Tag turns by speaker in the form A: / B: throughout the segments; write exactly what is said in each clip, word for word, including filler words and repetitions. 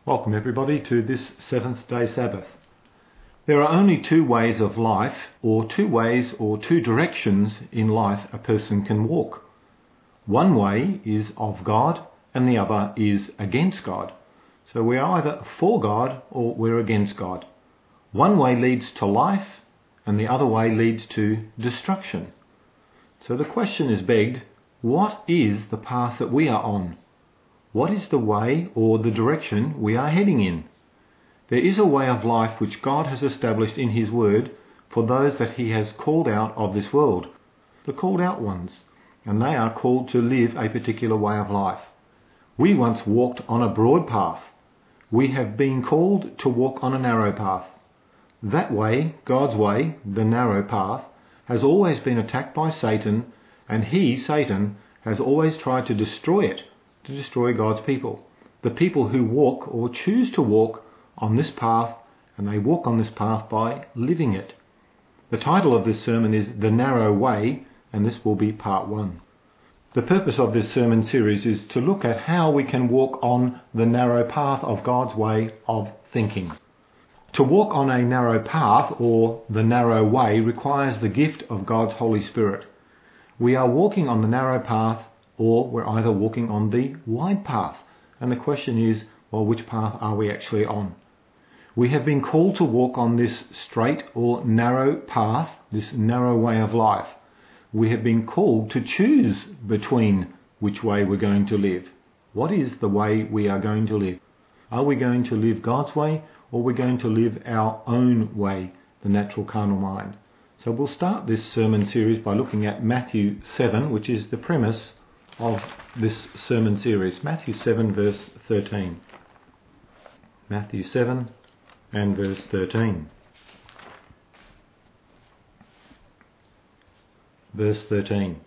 A: Welcome everybody to this seventh day Sabbath. There are only two ways of life, or two ways or two directions in life a person can walk. One way is of God and the other is against God. So we are either for God or we're against God. One way leads to life and the other way leads to destruction. So the question is begged, what is the path that we are on? What is the way or the direction we are heading in? There is a way of life which God has established in His Word for those that He has called out of this world, the called out ones, and they are called to live a particular way of life. We once walked on a broad path. We have been called to walk on a narrow path. That way, God's way, the narrow path, has always been attacked by Satan, and he, Satan, has always tried to destroy it, to destroy God's people. The people who walk or choose to walk on this path, and they walk on this path by living it. The title of this sermon is The Narrow Way, and this will be part one. The purpose of this sermon series is to look at how we can walk on the narrow path of God's way of thinking. To walk on a narrow path, or the narrow way, requires the gift of God's Holy Spirit. We are walking on the narrow path, or we're either walking on the wide path. And the question is, well, which path are we actually on? We have been called to walk on this straight or narrow path, this narrow way of life. We have been called to choose between which way we're going to live. What is the way we are going to live? Are we going to live God's way, or are we going to live our own way, the natural carnal mind? So we'll start this sermon series by looking at Matthew seven, which is the premise of this sermon series. Matthew seven verse thirteen. Matthew seven and verse thirteen. Verse thirteen.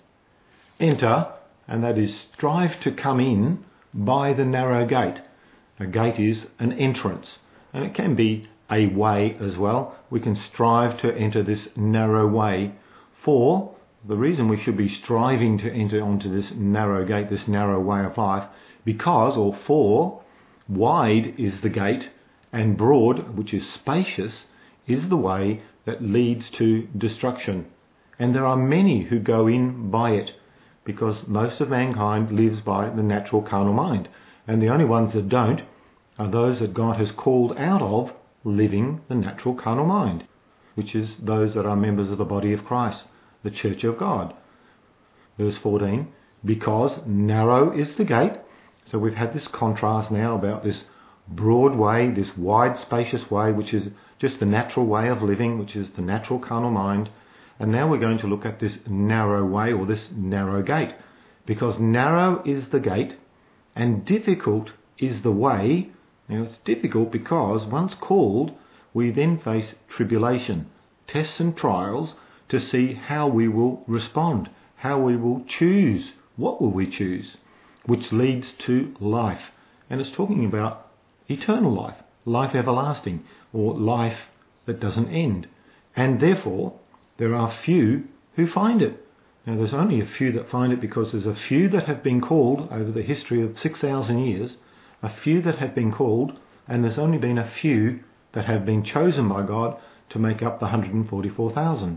A: Enter, and that is strive to come in by the narrow gate. A gate is an entrance, and it can be a way as well. We can strive to enter this narrow way. For the reason we should be striving to enter onto this narrow gate, this narrow way of life, because, or for, wide is the gate, and broad, which is spacious, is the way that leads to destruction. And there are many who go in by it, because most of mankind lives by the natural carnal mind. And the only ones that don't are those that God has called out of living the natural carnal mind, which is those that are members of the body of Christ, the church of God. Verse fourteen, because narrow is the gate. So we've had this contrast now about this broad way, this wide spacious way, which is just the natural way of living, which is the natural carnal mind. And now we're going to look at this narrow way, or this narrow gate, because narrow is the gate and difficult is the way. Now it's difficult because once called, we then face tribulation, tests and trials to see how we will respond, how we will choose, what will we choose, which leads to life. And it's talking about eternal life, life everlasting, or life that doesn't end. And therefore, there are few who find it. Now there's only a few that find it because there's a few that have been called over the history of six thousand years, a few that have been called, and there's only been a few that have been chosen by God to make up the one hundred forty-four thousand.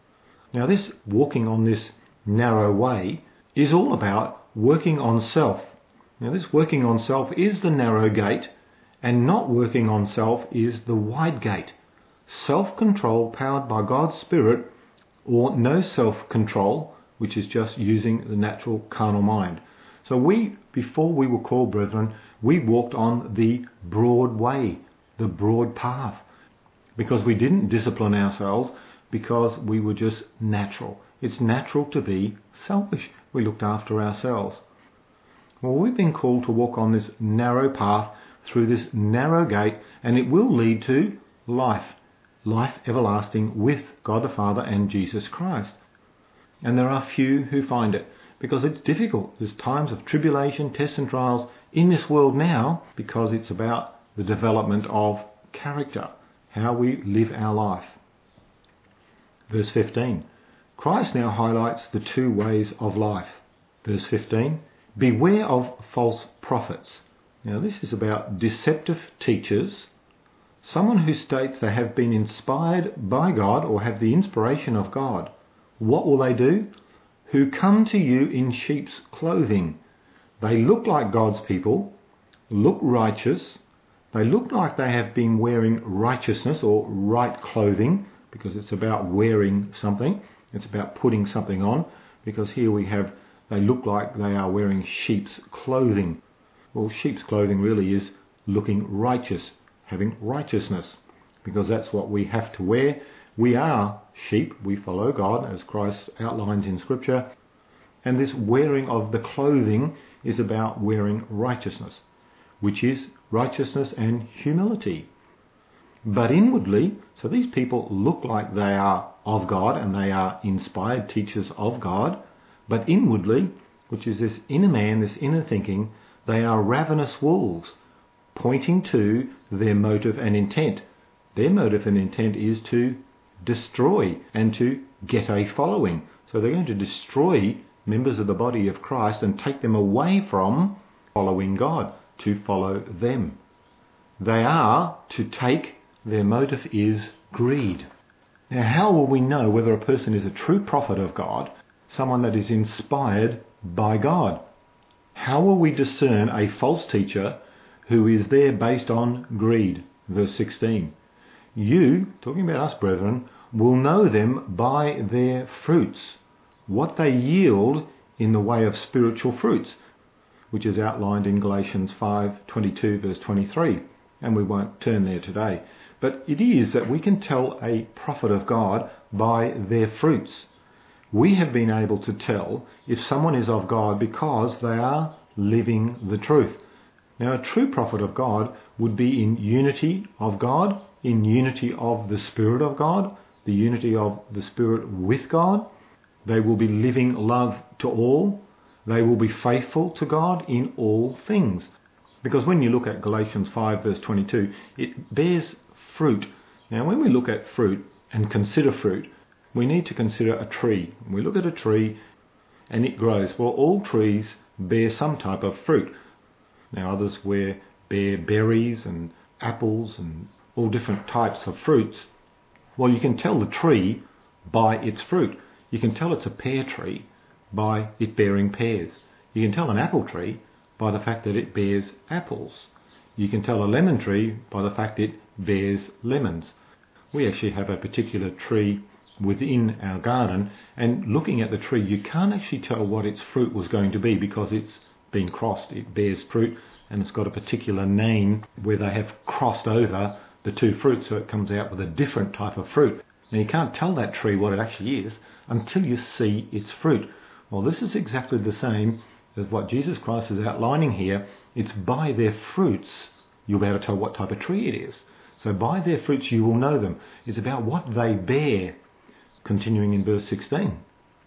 A: Now this walking on this narrow way is all about working on self. Now this working on self is the narrow gate, and not working on self is the wide gate. Self-control powered by God's Spirit, or no self-control, which is just using the natural carnal mind. So we, before we were called brethren, we walked on the broad way, the broad path, because we didn't discipline ourselves, because we were just natural. It's natural to be selfish. We looked after ourselves. Well, we've been called to walk on this narrow path through this narrow gate, and it will lead to life, life everlasting with God the Father and Jesus Christ. And there are few who find it, because it's difficult. There's times of tribulation, tests and trials in this world now, because it's about the development of character, how we live our life. Verse fifteen. Christ now highlights the two ways of life. Verse fifteen. Beware of false prophets. Now this is about deceptive teachers, someone who states they have been inspired by God or have the inspiration of God. What will they do? Who come to you in sheep's clothing. They look like God's people, look righteous, they look like they have been wearing righteousness or right clothing, because it's about wearing something, it's about putting something on, because here we have, they look like they are wearing sheep's clothing. Well, sheep's clothing really is looking righteous, having righteousness, because that's what we have to wear. We are sheep, we follow God, as Christ outlines in Scripture, and this wearing of the clothing is about wearing righteousness, which is righteousness and humility. But inwardly, so these people look like they are of God and they are inspired teachers of God, but inwardly, which is this inner man, this inner thinking, they are ravenous wolves, pointing to their motive and intent. Their motive and intent is to destroy and to get a following. So they're going to destroy members of the body of Christ and take them away from following God, to follow them. They are to take, their motive is greed. Now how will we know whether a person is a true prophet of God, someone that is inspired by God? How will we discern a false teacher who is there based on greed? Verse sixteen. You, talking about us brethren, will know them by their fruits, what they yield in the way of spiritual fruits, which is outlined in Galatians five twenty-two verse twenty-three, and we won't turn there today. But it is that we can tell a prophet of God by their fruits. We have been able to tell if someone is of God because they are living the truth. Now a true prophet of God would be in unity of God, in unity of the Spirit of God, the unity of the Spirit with God. They will be living love to all. They will be faithful to God in all things. Because when you look at Galatians five verse twenty-two, it bears fruit. Now when we look at fruit and consider fruit, we need to consider a tree. We look at a tree and it grows. Well, all trees bear some type of fruit. Now others bear berries and apples and all different types of fruits. Well, you can tell the tree by its fruit. You can tell it's a pear tree by it bearing pears. You can tell an apple tree by the fact that it bears apples. You can tell a lemon tree by the fact it bears lemons. We actually have a particular tree within our garden, and looking at the tree you can't actually tell what its fruit was going to be because it's been crossed. It bears fruit and it's got a particular name where they have crossed over the two fruits, so it comes out with a different type of fruit. Now you can't tell that tree what it actually is until you see its fruit. Well, this is exactly the same as what Jesus Christ is outlining here. It's by their fruits you'll be able to tell what type of tree it is. So by their fruits you will know them. It's about what they bear. Continuing in verse sixteen.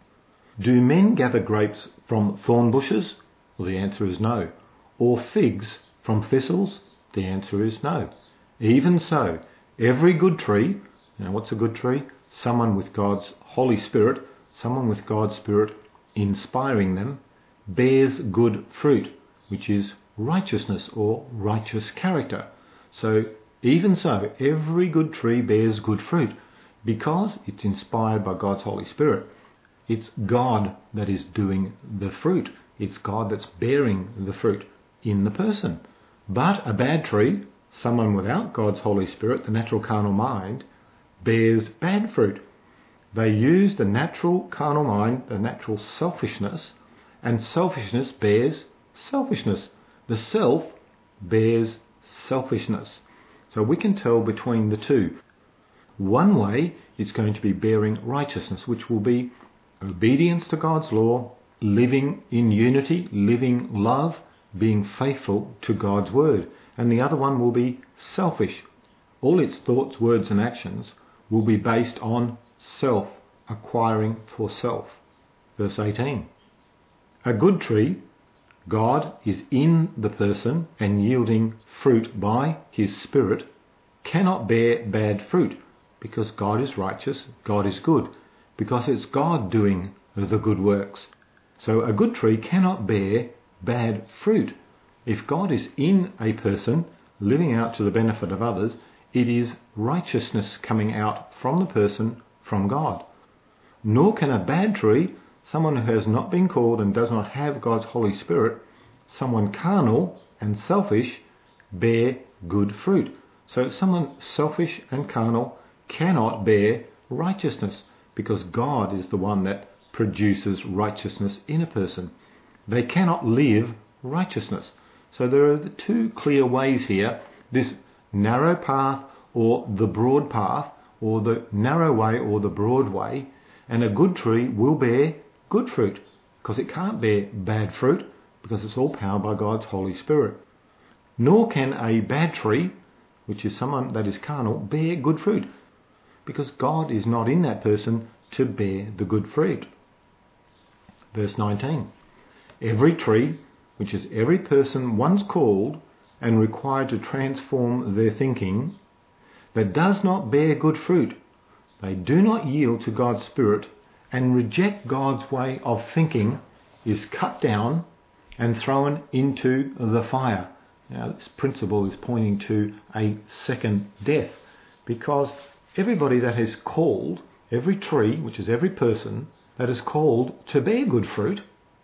A: Do men gather grapes from thorn bushes? Well, the answer is no. Or figs from thistles? The answer is no. Even so, every good tree, now what's a good tree? Someone with God's Holy Spirit, someone with God's Spirit inspiring them, bears good fruit, which is righteousness or righteous character. So even so, every good tree bears good fruit because it's inspired by God's Holy Spirit. It's God that is doing the fruit. It's God that's bearing the fruit in the person. But a bad tree, someone without God's Holy Spirit, the natural carnal mind, bears bad fruit. They use the natural carnal mind, the natural selfishness, and selfishness bears selfishness. The self bears selfishness. So we can tell between the two. One way it's going to be bearing righteousness, which will be obedience to God's law, living in unity, living love, being faithful to God's word. And the other one will be selfish. All its thoughts, words and actions will be based on self, acquiring for self. Verse eighteen. A good tree, God is in the person and yielding fruit by his Spirit, cannot bear bad fruit because God is righteous, God is good, because it's God doing the good works. So a good tree cannot bear bad fruit. If God is in a person, living out to the benefit of others, it is righteousness coming out from the person, from God. Nor can a bad tree, someone who has not been called and does not have God's Holy Spirit, someone carnal and selfish, bear good fruit. So someone selfish and carnal cannot bear righteousness, because God is the one that produces righteousness in a person. They cannot live righteousness. So there are the two clear ways here, this narrow path or the broad path, or the narrow way or the broad way, and a good tree will bear good fruit, because it can't bear bad fruit, because it's all powered by God's Holy Spirit. Nor can a bad tree, which is someone that is carnal, bear good fruit, because God is not in that person to bear the good fruit. Verse nineteen. Every tree, which is every person once called and required to transform their thinking, that does not bear good fruit, they do not yield to God's Spirit and reject God's way of thinking, is cut down and thrown into the fire. Now, this principle is pointing to a second death, because everybody that is called, every tree, which is every person, that is called to bear good fruit,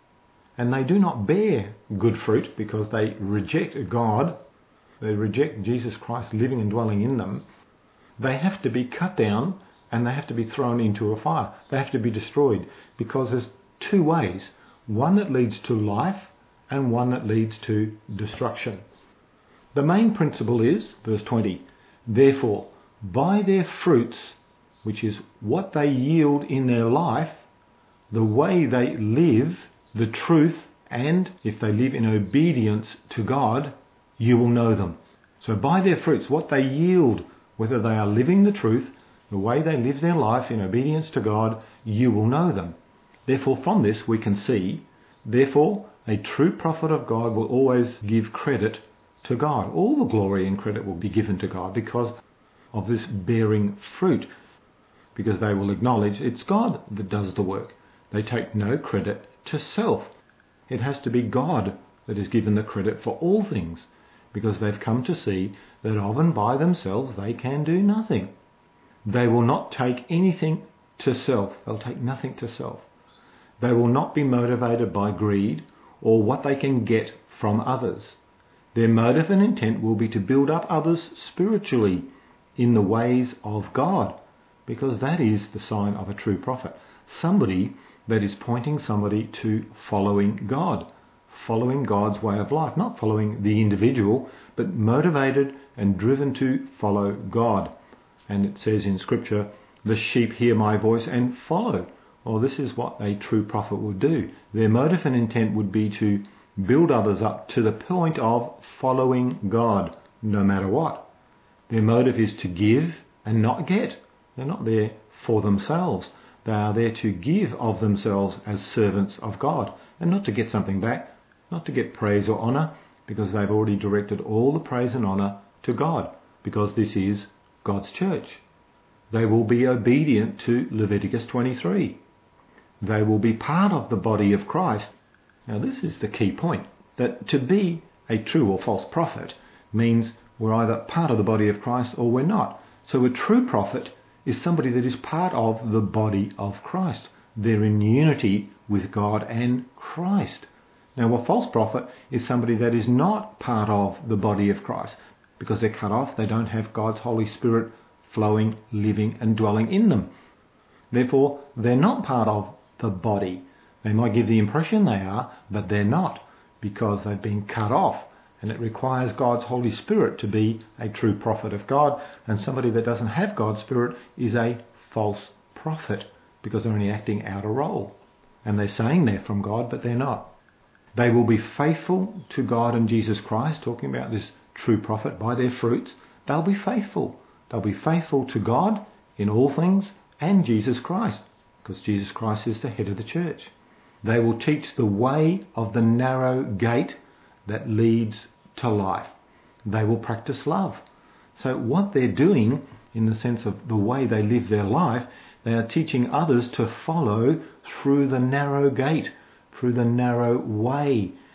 A: and they do not bear good fruit because they reject God, they reject Jesus Christ living and dwelling in them, they have to be cut down and they have to be thrown into a fire. They have to be destroyed, because there's two ways, one that leads to life and one that leads to destruction. The main principle is, verse twenty, therefore, by their fruits, which is what they yield in their life, the way they live, the truth, and if they live in obedience to God, you will know them. So by their fruits, what they yield, whether they are living the truth, the way they live their life in obedience to God, you will know them. Therefore, from this we can see, therefore, a true prophet of God will always give credit to God. All the glory and credit will be given to God because of this bearing fruit, because they will acknowledge it's God that does the work. They take no credit to self. It has to be God that is given the credit for all things, because they've come to see that of and by themselves they can do nothing. They will not take anything to self. They'll take nothing to self. They will not be motivated by greed or what they can get from others. Their motive and intent will be to build up others spiritually in the ways of God, because that is the sign of a true prophet. Somebody that is pointing somebody to following God, following God's way of life, not following the individual, but motivated and driven to follow God. And it says in Scripture, the sheep hear my voice and follow. Well, this is what a true prophet would do. Their motive and intent would be to build others up to the point of following God, no matter what. Their motive is to give and not get. They're not there for themselves. They are there to give of themselves as servants of God, and not to get something back, not to get praise or honour, because they've already directed all the praise and honour to God, because this is God's church. They will be obedient to Leviticus twenty-three. They will be part of the body of Christ. Now this is the key point, that to be a true or false prophet means we're either part of the body of Christ or we're not. So a true prophet is somebody that is part of the body of Christ. They're in unity with God and Christ. Now a false prophet is somebody that is not part of the body of Christ, because they're cut off. They don't have God's Holy Spirit flowing, living and dwelling in them. Therefore, they're not part of the body. They might give the impression they are, but they're not, because they've been cut off. And it requires God's Holy Spirit to be a true prophet of God. And somebody that doesn't have God's Spirit is a false prophet, because they're only acting out a role. And they're saying they're from God, but they're not. They will be faithful to God and Jesus Christ, talking about this true prophet, by their fruits. They'll be faithful. They'll be faithful to God in all things and Jesus Christ, because Jesus Christ is the head of the church. They will teach the way of the narrow gate that leads to life. They will practice love. So what they're doing, in the sense of the way they live their life, they are teaching others to follow through the narrow gate, through the narrow way,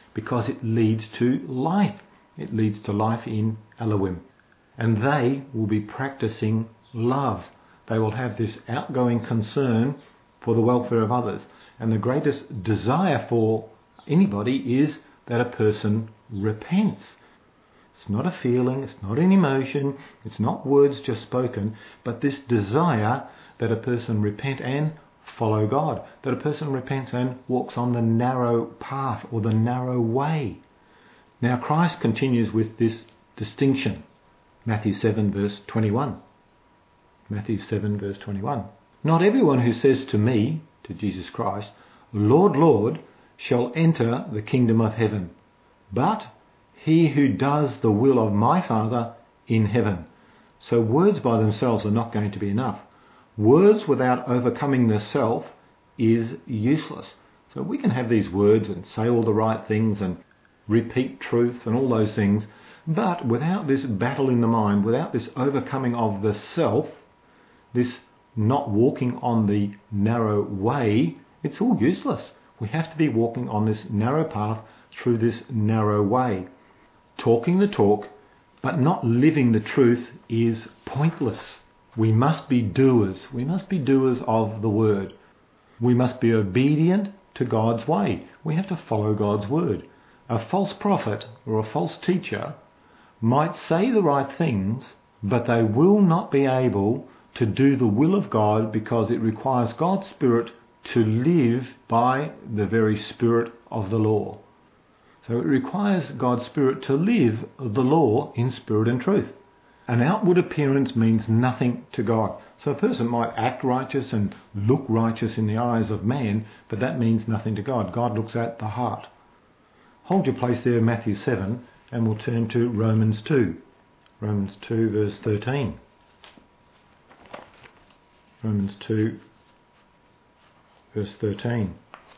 A: because it leads to life. It leads to life in Elohim. And they will be practicing love. They will have this outgoing concern for the welfare of others. And the greatest desire for anybody is that a person repents. It's not a feeling, it's not an emotion, it's not words just spoken, but this desire that a person repent and follow God, that a person repents and walks on the narrow path or the narrow way. Now Christ continues with this distinction. Matthew seven verse twenty-one. Matthew seven verse twenty-one. Not everyone who says to me, to Jesus Christ, Lord, Lord, shall enter the kingdom of heaven, but he who does the will of my Father in heaven. So words by themselves are not going to be enough. Words without overcoming the self is useless. So we can have these words and say all the right things and repeat truths and all those things, but without this battle in the mind, without this overcoming of the self, this not walking on the narrow way, it's all useless. We have to be walking on this narrow path through this narrow way. Talking the talk, but not living the truth is pointless. We must be doers. We must be doers of the word. We must be obedient to God's way. We have to follow God's word. A false prophet or a false teacher might say the right things, but they will not be able to do the will of God because it requires God's Spirit to live by the very spirit of the law. So it requires God's Spirit to live the law in spirit and truth. An outward appearance means nothing to God. So a person might act righteous and look righteous in the eyes of man, but that means nothing to God. God looks at the heart. Hold your place there in Matthew seven, and we'll turn to Romans two. Romans two verse thirteen. Romans two verse thirteen.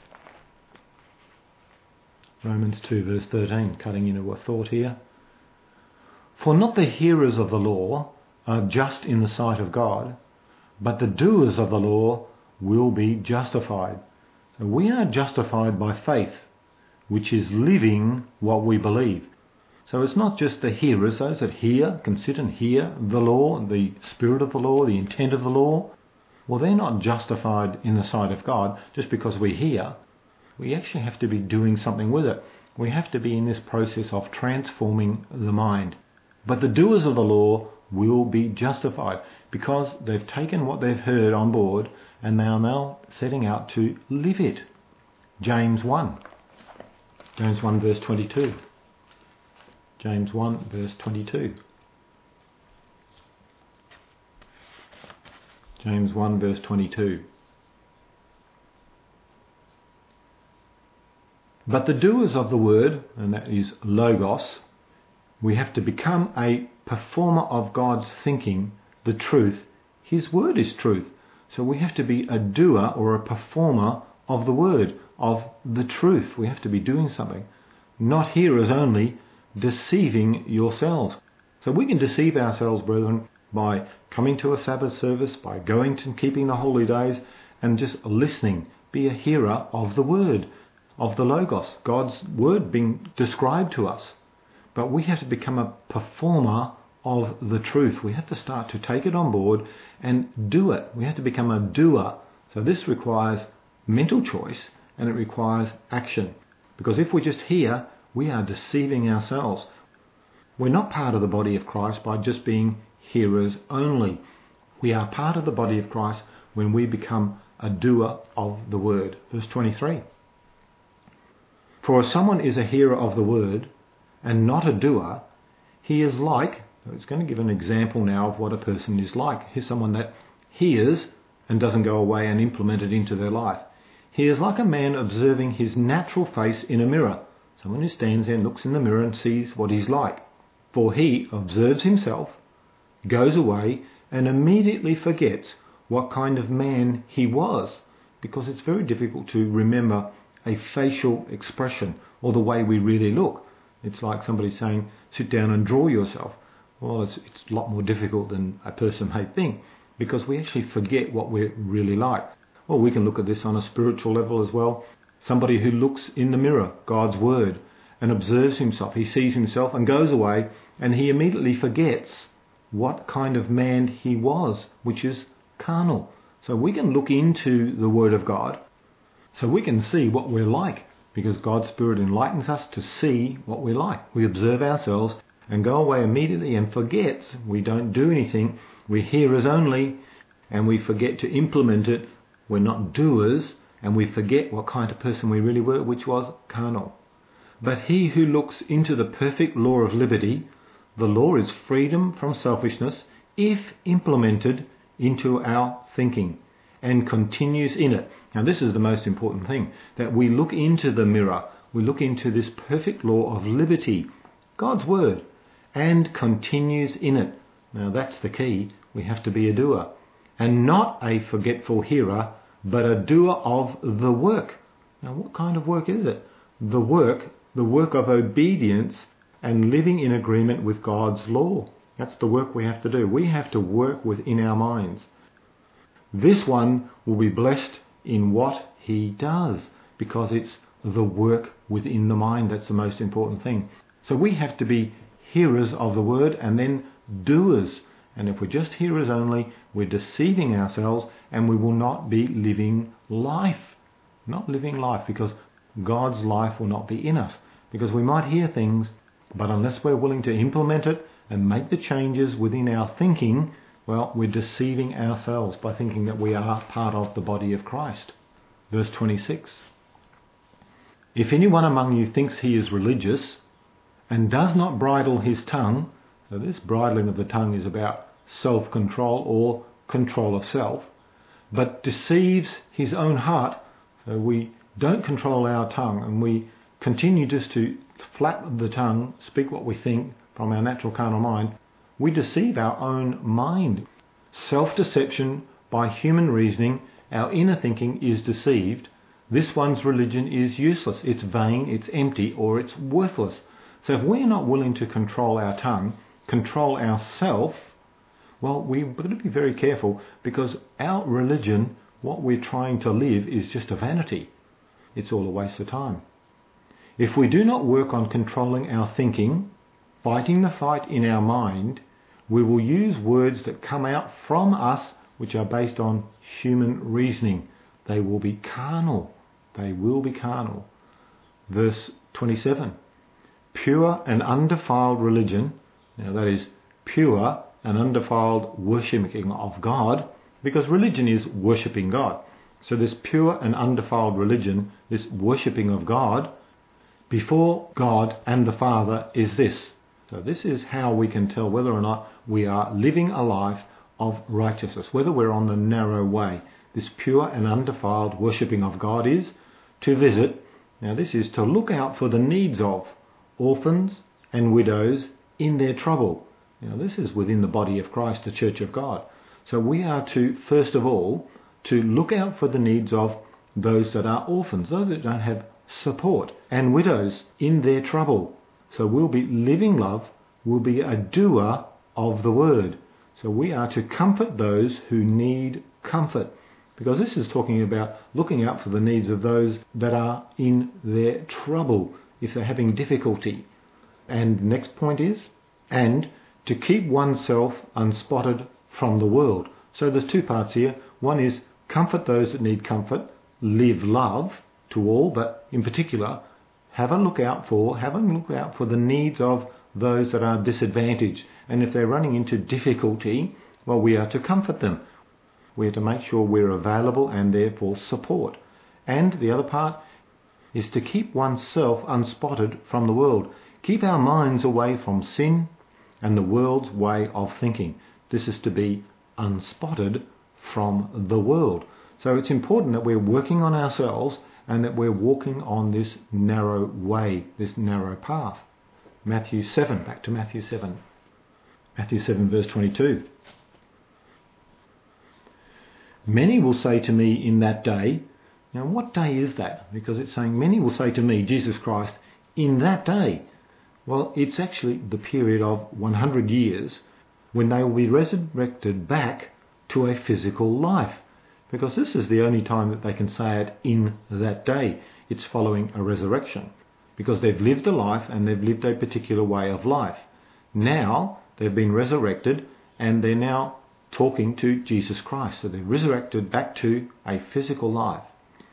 A: Romans two verse thirteen, cutting into a thought here. For not the hearers of the law are just in the sight of God, but the doers of the law will be justified. So we are justified by faith, which is living what we believe. So it's not just the hearers, those that hear, can sit and hear the law, the spirit of the law, the intent of the law. Well, they're not justified in the sight of God just because we hear. We actually have to be doing something with it. We have to be in this process of transforming the mind. But the doers of the law will be justified because they've taken what they've heard on board and they are now setting out to live it. James one. James one verse twenty-two. James one verse twenty-two. James one verse twenty-two. But the doers of the word, and that is logos, we have to become a performer of God's thinking, the truth. His word is truth. So we have to be a doer or a performer of the word, of the truth. We have to be doing something. Not hearers only, deceiving yourselves. So we can deceive ourselves, brethren, by coming to a Sabbath service, by going to keeping the holy days, and just listening. Be a hearer of the word, of the Logos, God's word being described to us. But we have to become a performer of the truth. We have to start to take it on board and do it. We have to become a doer. So this requires mental choice and it requires action. Because if we just hear, we are deceiving ourselves. We're not part of the body of Christ by just being hearers only. We are part of the body of Christ when we become a doer of the word. Verse twenty-three. For if someone is a hearer of the word and not a doer, he is like, it's going to give an example now of what a person is like. Here's someone that hears and doesn't go away and implement it into their life. He is like a man observing his natural face in a mirror. Someone who stands there and looks in the mirror and sees what he's like. For he observes himself, goes away and immediately forgets what kind of man he was, because it's very difficult to remember a facial expression or the way we really look. It's like somebody saying, sit down and draw yourself. Well, it's, it's a lot more difficult than a person may think because we actually forget what we're really like. Well, we can look at this on a spiritual level as well. Somebody who looks in the mirror, God's word, and observes himself. He sees himself and goes away, and he immediately forgets what kind of man he was, which is carnal. So we can look into the Word of God so we can see what we're like, because God's Spirit enlightens us to see what we're like. We observe ourselves and go away immediately and forget. We don't do anything. We're hearers only, and we forget to implement it. We're not doers, and we forget what kind of person we really were, which was carnal. But he who looks into the perfect law of liberty, the law is freedom from selfishness, if implemented into our thinking, and continues in it. Now this is the most important thing, that we look into the mirror, we look into this perfect law of liberty, God's Word, and continues in it. Now that's the key. We have to be a doer, and not a forgetful hearer, but a doer of the work. Now what kind of work is it? The work, the work of obedience and living in agreement with God's law. That's the work we have to do. We have to work within our minds. This one will be blessed in what he does, because it's the work within the mind that's the most important thing. So we have to be hearers of the word and then doers. And if we're just hearers only, we're deceiving ourselves, and we will not be living life. Not living life, because God's life will not be in us. Because we might hear things, but unless we're willing to implement it and make the changes within our thinking, well, we're deceiving ourselves by thinking that we are part of the body of Christ. Verse twenty-six. If anyone among you thinks he is religious and does not bridle his tongue, so this bridling of the tongue is about self-control or control of self, but deceives his own heart, so we don't control our tongue and we continue just to flap the tongue, speak what we think from our natural carnal mind, we deceive our own mind. Self-deception by human reasoning, our inner thinking is deceived. This one's religion is useless. It's vain, it's empty, or it's worthless. So if we're not willing to control our tongue, control ourself, well, we've got to be very careful, because our religion, what we're trying to live, is just a vanity. It's all a waste of time. If we do not work on controlling our thinking, fighting the fight in our mind, we will use words that come out from us which are based on human reasoning. They will be carnal. They will be carnal. Verse twenty-seven. Pure and undefiled religion, now that is pure and undefiled worshipping of God, because religion is worshipping God. So this pure and undefiled religion, this worshipping of God, before God and the Father is this. So this is how we can tell whether or not we are living a life of righteousness, whether we're on the narrow way. This pure and undefiled worshipping of God is to visit. Now this is to look out for the needs of orphans and widows in their trouble. Now this is within the body of Christ, the Church of God. So we are to, first of all, to look out for the needs of those that are orphans, those that don't have support, and widows in their trouble. So we'll be living love, we'll be a doer of the word. So we are to comfort those who need comfort, because this is talking about looking out for the needs of those that are in their trouble, if they're having difficulty. And next point is, and to keep oneself unspotted from the world. So there's two parts here. One is comfort those that need comfort, live love to all, but in particular, have a look out for, have a look out for the needs of those that are disadvantaged. And if they're running into difficulty, well, we are to comfort them. We are to make sure we're available and therefore support. And the other part is to keep oneself unspotted from the world. Keep our minds away from sin and the world's way of thinking. This is to be unspotted from the world. So it's important that we're working on ourselves and that we're walking on this narrow way, this narrow path. Matthew seven, back to Matthew seven. Matthew seven verse twenty-two. Many will say to me in that day, now what day is that? Because it's saying many will say to me, Jesus Christ, in that day. Well, it's actually the period of one hundred years when they will be resurrected back to a physical life. Because this is the only time that they can say it in that day. It's following a resurrection. because they've lived a life and they've lived a particular way of life. Now they've been resurrected and they're now talking to Jesus Christ. So they're resurrected back to a physical life.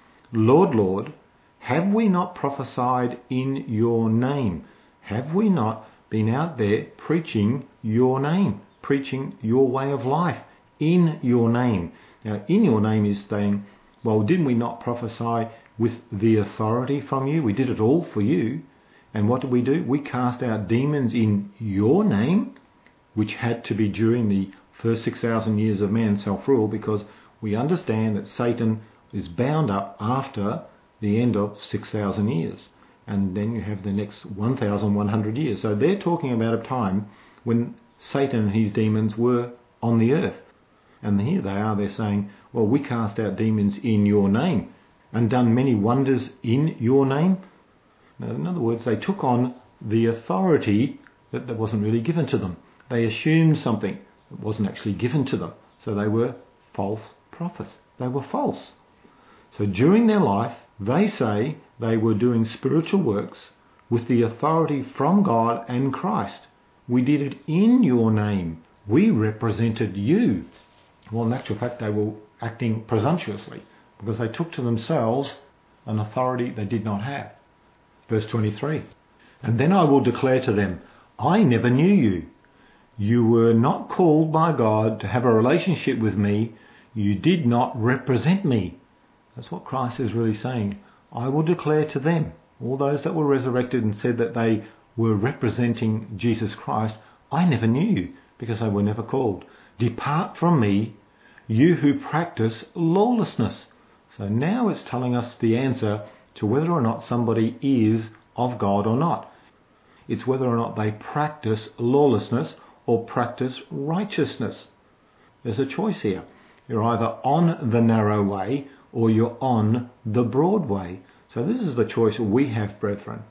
A: Lord, Lord, have we not prophesied in your name? Have we not been out there preaching your name, preaching your way of life in your name? Now, in your name is saying, well, didn't we not prophesy with the authority from you? We did it all for you. And what did we do? We cast out demons in your name, which had to be during the first six thousand years of man's self-rule, because we understand that Satan is bound up after the end of six thousand years. And then you have the next one thousand one hundred years. So they're talking about a time when Satan and his demons were on the earth. And here they are, they're saying, well, we cast out demons in your name and done many wonders in your name. Now, in other words, they took on the authority that, that wasn't really given to them. They assumed something that wasn't actually given to them. So they were false prophets. They were false. So during their life, they say they were doing spiritual works with the authority from God and Christ. We did it in your name. We represented you. Well, in actual fact, they were acting presumptuously because they took to themselves an authority they did not have. Verse twenty-three, and then I will declare to them, I never knew you. You were not called by God to have a relationship with me. You did not represent me. That's what Christ is really saying. I will declare to them, all those that were resurrected and said that they were representing Jesus Christ, I never knew you because they were never called. Depart from me, you who practice lawlessness. So now it's telling us the answer to whether or not somebody is of God or not. It's whether or not they practice lawlessness or practice righteousness. There's a choice here. You're either on the narrow way or you're on the broad way. So this is the choice we have, brethren.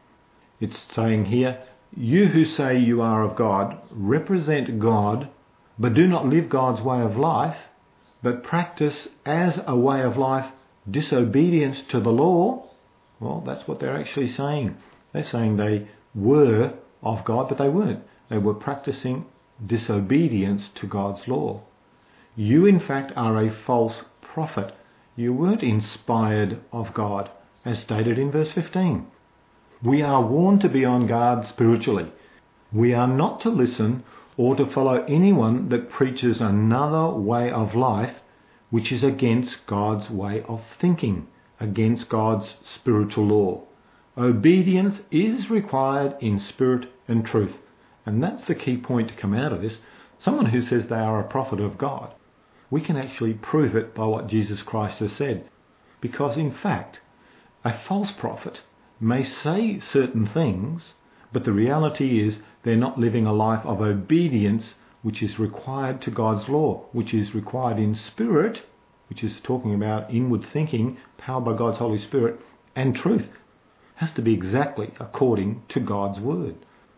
A: It's saying here, you who say you are of God, represent God, but do not live God's way of life, but practice as a way of life disobedience to the law. Well, that's what they're actually saying. They're saying they were of God, but they weren't. They were practicing disobedience to God's law. You, in fact, are a false prophet. You weren't inspired of God, as stated in verse fifteen. We are warned to be on guard spiritually. We are not to listen or to follow anyone that preaches another way of life which is against God's way of thinking, against God's spiritual law. Obedience is required in spirit and truth. And that's the key point to come out of this. Someone who says they are a prophet of God, we can actually prove it by what Jesus Christ has said. Because in fact, a false prophet may say certain things, but the reality is they're not living a life of obedience which is required to God's law, which is required in spirit, which is talking about inward thinking, powered by God's Holy Spirit, and truth. It has to be exactly according to God's word.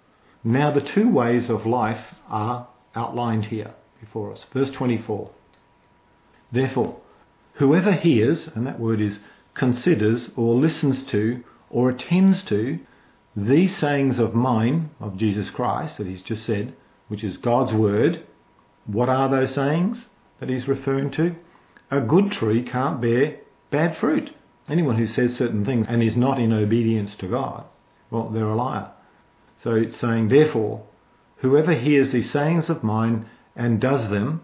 A: Now the two ways of life are outlined here before us. Verse twenty-four. Therefore, whoever hears, and that word is considers or listens to or attends to these sayings of mine, of Jesus Christ, that he's just said, which is God's word. What are those sayings that he's referring to? A good tree can't bear bad fruit. Anyone who says certain things and is not in obedience to God, well, they're a liar. So it's saying, therefore, whoever hears these sayings of mine and does them,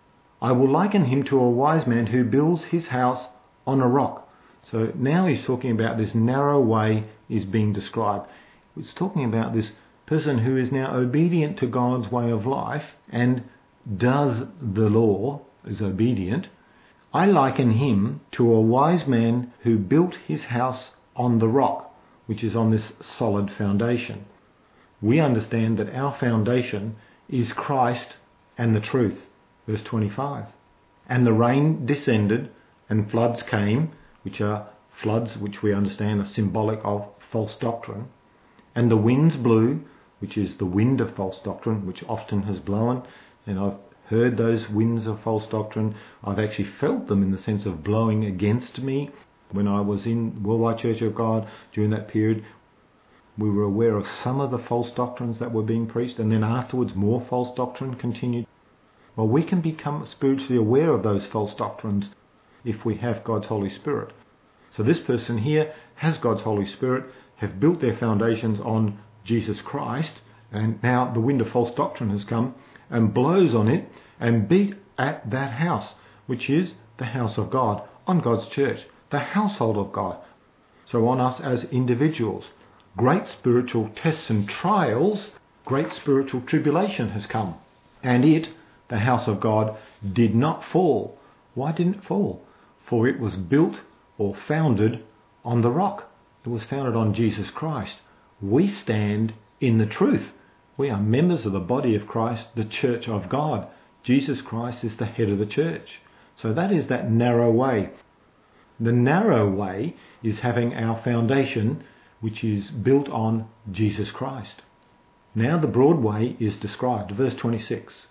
A: I will liken him to a wise man who builds his house on a rock. So now he's talking about this narrow way is being described. It's talking about this person who is now obedient to God's way of life and does the law, is obedient. I liken him to a wise man who built his house on the rock, which is on this solid foundation. We understand that our foundation is Christ and the truth. Verse twenty-five. And the rain descended and floods came, which are floods which we understand are symbolic of false doctrine. And the winds blew, which is the wind of false doctrine, which often has blown. And I've heard those winds of false doctrine. I've actually felt them in the sense of blowing against me when I was in Worldwide Church of God during that period. We were aware of some of the false doctrines that were being preached, and then afterwards more false doctrine continued. Well, we can become spiritually aware of those false doctrines if we have God's Holy Spirit. So this person here has God's Holy Spirit, have built their foundations on Jesus Christ, and now the wind of false doctrine has come and blows on it and beat at that house, which is the house of God, on God's church, the household of God. So on us as individuals, great spiritual tests and trials, great spiritual tribulation has come. And it, the house of God, did not fall. Why didn't it fall? For it was built or founded on the rock. It was founded on Jesus Christ. We stand in the truth. We are members of the body of Christ, the church of God. Jesus Christ is the head of the church. So that is that narrow way. The narrow way is having our foundation, which is built on Jesus Christ. Now the broad way is described. Verse twenty-six.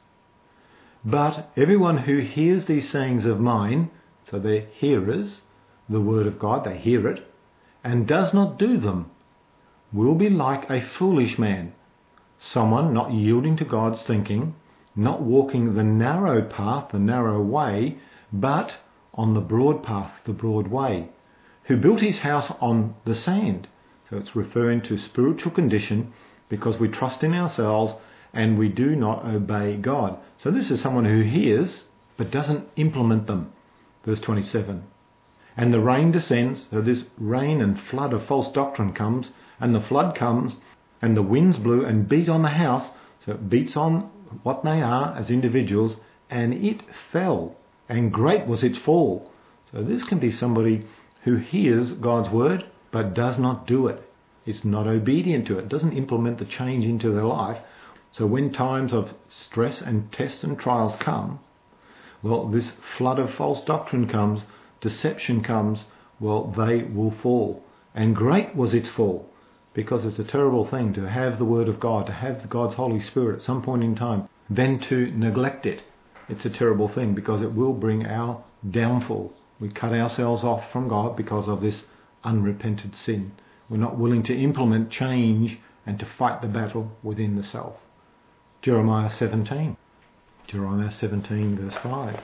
A: But everyone who hears these sayings of mine, so they're hearers, the word of God, they hear it, and does not do them, will be like a foolish man, someone not yielding to God's thinking, not walking the narrow path, the narrow way, but on the broad path, the broad way, who built his house on the sand. So it's referring to spiritual condition, because we trust in ourselves and we do not obey God. So this is someone who hears but doesn't implement them. Verse twenty-seven. And the rain descends, so this rain and flood of false doctrine comes, and the flood comes, and the winds blew and beat on the house, so it beats on what they are as individuals, and it fell, and great was its fall. So this can be somebody who hears God's word but does not do it. It's not obedient to it, doesn't implement the change into their life. So when times of stress and tests and trials come, well, this flood of false doctrine comes, deception comes, well, they will fall. And great was its fall, because it's a terrible thing to have the word of God, to have God's Holy Spirit at some point in time, then to neglect it. It's a terrible thing, because it will bring our downfall. We cut ourselves off from God because of this unrepented sin. We're not willing to implement change and to fight the battle within the self. Jeremiah seventeen. Jeremiah seventeen verse five.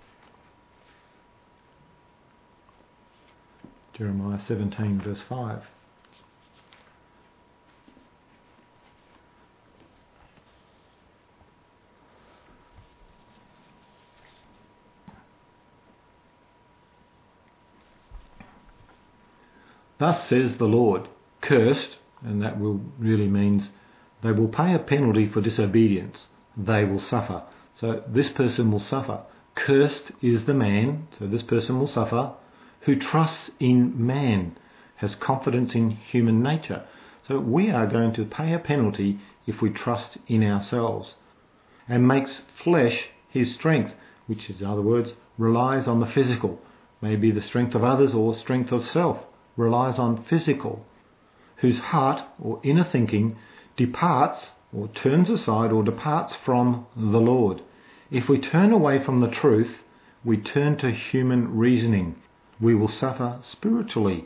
A: Jeremiah seventeen verse five. Thus says the Lord, cursed, and that will really means they will pay a penalty for disobedience. They will suffer. So this person will suffer. Cursed is the man, so this person will suffer, who trusts in man, has confidence in human nature. So we are going to pay a penalty if we trust in ourselves, and makes flesh his strength, which is, in other words, relies on the physical, maybe the strength of others or strength of self, relies on physical, whose heart or inner thinking departs or turns aside or departs from the Lord. If we turn away from the truth, we turn to human reasoning. We will suffer spiritually.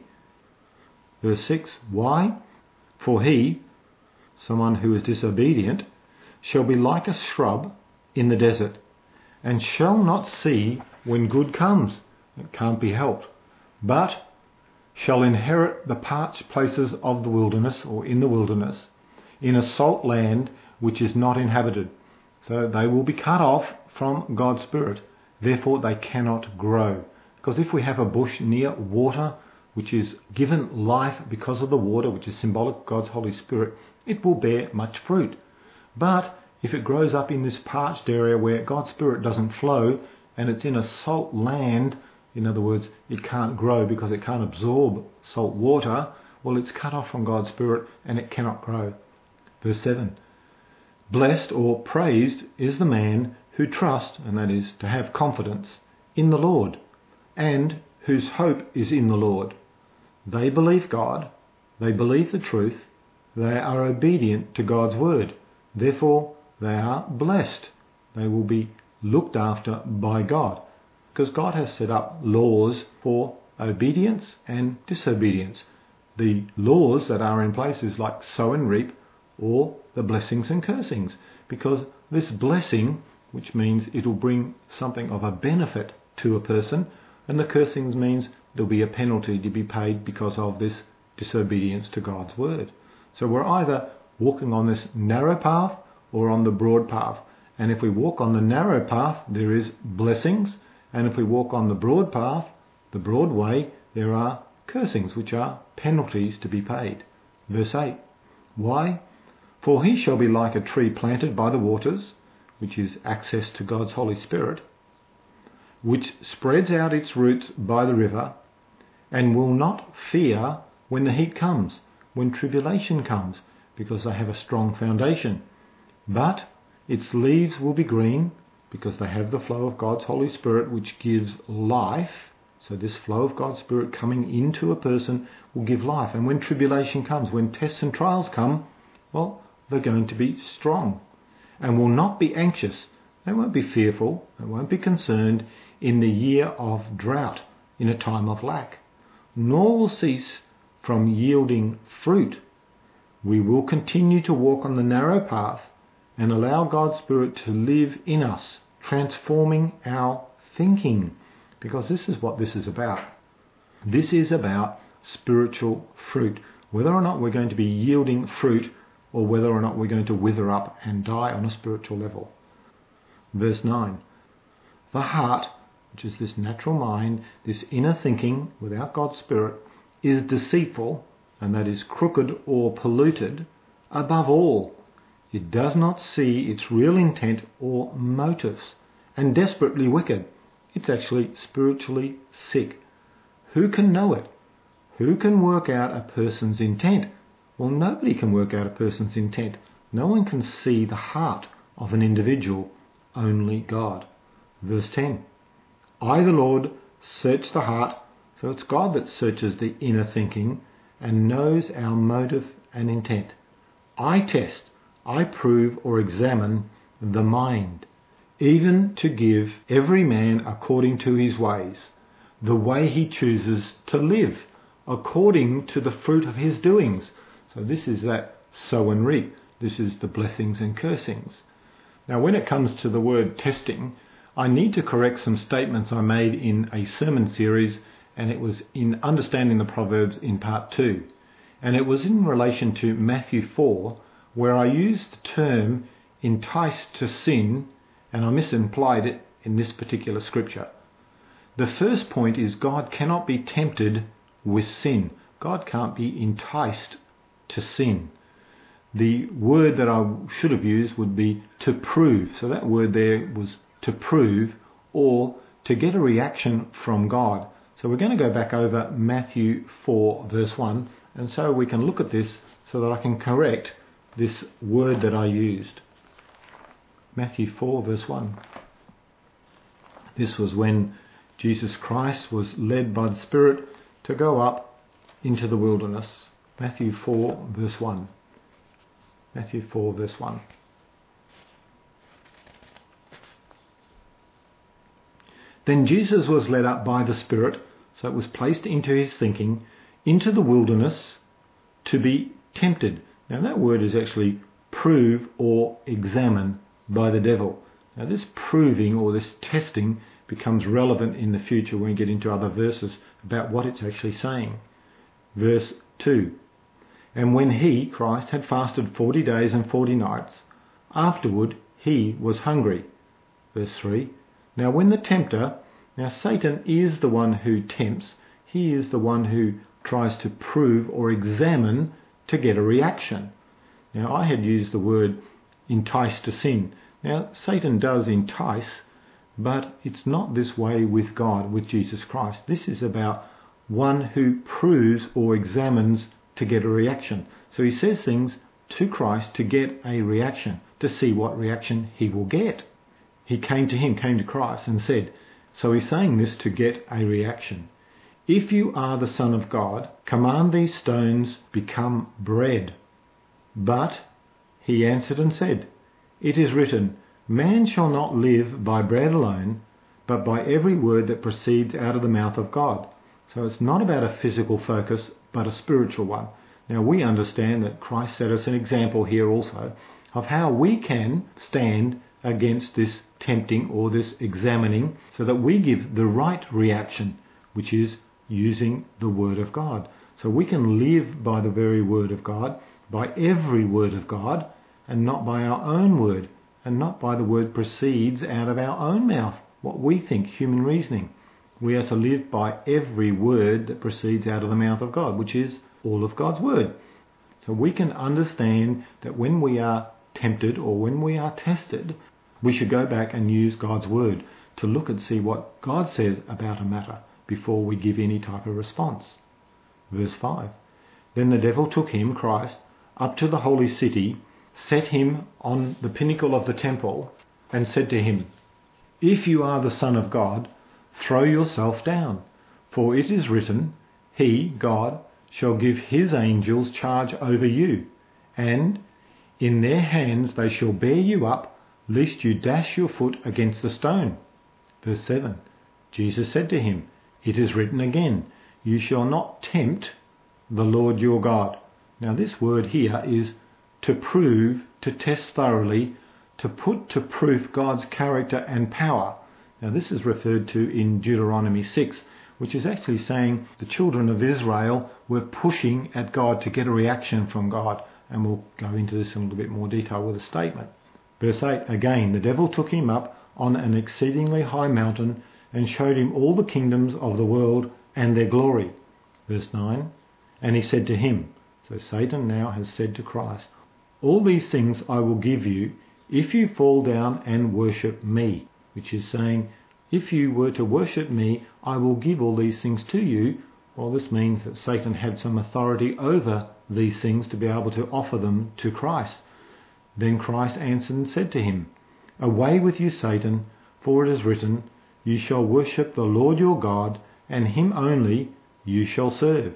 A: Verse six, why? For he, someone who is disobedient, shall be like a shrub in the desert, and shall not see when good comes. It can't be helped. But shall inherit the parched places of the wilderness, or in the wilderness, in a salt land which is not inhabited. So they will be cut off from God's Spirit. Therefore they cannot grow. Because if we have a bush near water, which is given life because of the water, which is symbolic of God's Holy Spirit, it will bear much fruit. But if it grows up in this parched area where God's Spirit doesn't flow, and it's in a salt land, in other words, it can't grow because it can't absorb salt water, well, it's cut off from God's Spirit and it cannot grow. Verse seven, blessed or praised is the man who trusts, and that is to have confidence, in the Lord, and whose hope is in the Lord. They believe God, they believe the truth, they are obedient to God's word. Therefore, they are blessed. They will be looked after by God, because God has set up laws for obedience and disobedience. the laws that are in place is like sow and reap, or the blessings and cursings, because this blessing, which means it'll bring something of a benefit to a person, and the cursings means there'll be a penalty to be paid because of this disobedience to God's word. So we're either walking on this narrow path or on the broad path. And if we walk on the narrow path, there is blessings. And if we walk on the broad path, the broad way, there are cursings, which are penalties to be paid. Verse eight. Why? For he shall be like a tree planted by the waters, which is access to God's Holy Spirit, which spreads out its roots by the river, and will not fear when the heat comes, when tribulation comes, because they have a strong foundation. But its leaves will be green, because they have the flow of God's Holy Spirit, which gives life. So this flow of God's Spirit coming into a person will give life. And when tribulation comes, when tests and trials come, well, they're going to be strong and will not be anxious. They won't be fearful. They won't be concerned in the year of drought, in a time of lack, nor will cease from yielding fruit. We will continue to walk on the narrow path and allow God's Spirit to live in us, transforming our thinking, because this is what this is about. This is about spiritual fruit, whether or not we're going to be yielding fruit or whether or not we're going to wither up and die on a spiritual level. Verse nine. The heart, which is this natural mind, this inner thinking without God's Spirit, is deceitful, and that is crooked or polluted, above all. It does not see its real intent or motives, and desperately wicked. It's actually spiritually sick. Who can know it? Who can work out a person's intent? Well, nobody can work out a person's intent. No one can see the heart of an individual, only God. Verse ten. I, the Lord, search the heart. So it's God that searches the inner thinking and knows our motive and intent. I test, I prove or examine the mind, even to give every man according to his ways, the way he chooses to live, according to the fruit of his doings. So this is that sow and reap. This is the blessings and cursings. Now, when it comes to the word testing, I need to correct some statements I made in a sermon series, and it was in Understanding the Proverbs in part two. And it was in relation to Matthew four, where I used the term enticed to sin, and I misimplied it in this particular scripture. The first point is God cannot be tempted with sin. God can't be enticed to sin. The word that I should have used would be to prove. So that word there was to prove, or to get a reaction from God. So we're going to go back over Matthew four verse one, and so we can look at this so that I can correct this word that I used. Matthew four verse one. This was when Jesus Christ was led by the Spirit to go up into the wilderness. Matthew four verse one. Matthew four verse one. Then Jesus was led up by the Spirit, so it was placed into his thinking, into the wilderness to be tempted. Now that word is actually prove or examine by the devil. Now this proving or this testing becomes relevant in the future when we get into other verses about what it's actually saying. Verse two. And when he, Christ, had fasted forty days and forty nights, afterward he was hungry. Verse three. Now when the tempter, now Satan is the one who tempts, he is the one who tries to prove or examine to get a reaction. Now I had used the word entice to sin. Now Satan does entice, but it's not this way with God, with Jesus Christ. This is about one who proves or examines to get a reaction. So he says things to Christ to get a reaction, to see what reaction he will get. He came to him, came to Christ and said, so he's saying this to get a reaction. If you are the Son of God, command these stones become bread. But he answered and said, it is written, man shall not live by bread alone, but by every word that proceeds out of the mouth of God. So it's not about a physical focus, but a spiritual one. Now we understand that Christ set us an example here also of how we can stand against this tempting or this examining so that we give the right reaction, which is using the Word of God. So we can live by the very Word of God, by every word of God, and not by our own word, and not by the word proceeds out of our own mouth, what we think, human reasoning. We are to live by every word that proceeds out of the mouth of God, which is all of God's word. So we can understand that when we are tempted or when we are tested, we should go back and use God's word to look and see what God says about a matter before we give any type of response. Verse five. Then the devil took him, Christ, up to the holy city, set him on the pinnacle of the temple, and said to him, If you are the Son of God, throw yourself down, for it is written, He, God, shall give his angels charge over you, and in their hands they shall bear you up, lest you dash your foot against a stone. Verse seven. Jesus said to him, It is written again, You shall not tempt the Lord your God. Now this word here is to prove, to test thoroughly, to put to proof God's character and power. Now this is referred to in Deuteronomy six, which is actually saying the children of Israel were pushing at God to get a reaction from God. And we'll go into this in a little bit more detail with a statement. Verse eight, again, the devil took him up on an exceedingly high mountain and showed him all the kingdoms of the world and their glory. Verse nine, and he said to him, so Satan now has said to Christ, All these things I will give you if you fall down and worship me. Which is saying, if you were to worship me, I will give all these things to you. Well, this means that Satan had some authority over these things to be able to offer them to Christ. Then Christ answered and said to him, Away with you, Satan, for it is written, You shall worship the Lord your God, and him only you shall serve.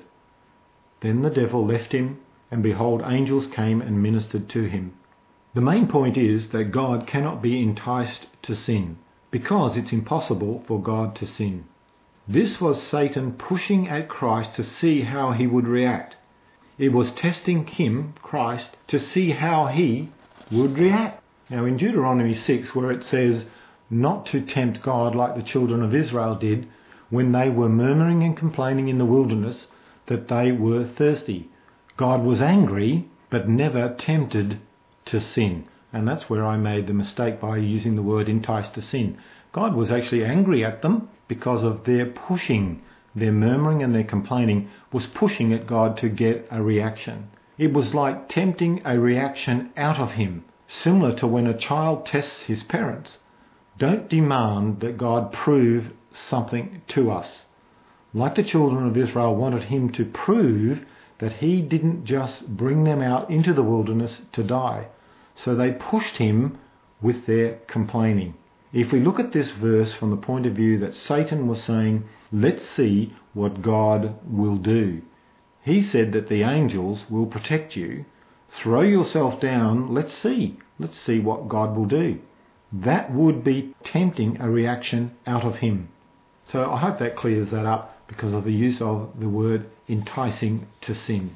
A: Then the devil left him, and behold, angels came and ministered to him. The main point is that God cannot be enticed to sin, because it's impossible for God to sin. This was Satan pushing at Christ to see how he would react. It was testing him, Christ, to see how he would react. Now in Deuteronomy six, where it says not to tempt God like the children of Israel did when they were murmuring and complaining in the wilderness that they were thirsty. God was angry, but never tempted to sin. And that's where I made the mistake by using the word enticed to sin. God was actually angry at them because of their pushing, their murmuring and their complaining was pushing at God to get a reaction. It was like tempting a reaction out of him, similar to when a child tests his parents. Don't demand that God prove something to us. Like the children of Israel wanted him to prove that he didn't just bring them out into the wilderness to die. So they pushed him with their complaining. If we look at this verse from the point of view that Satan was saying, let's see what God will do. He said that the angels will protect you. Throw yourself down, let's see. Let's see what God will do. That would be tempting a reaction out of him. So I hope that clears that up because of the use of the word enticing to sin.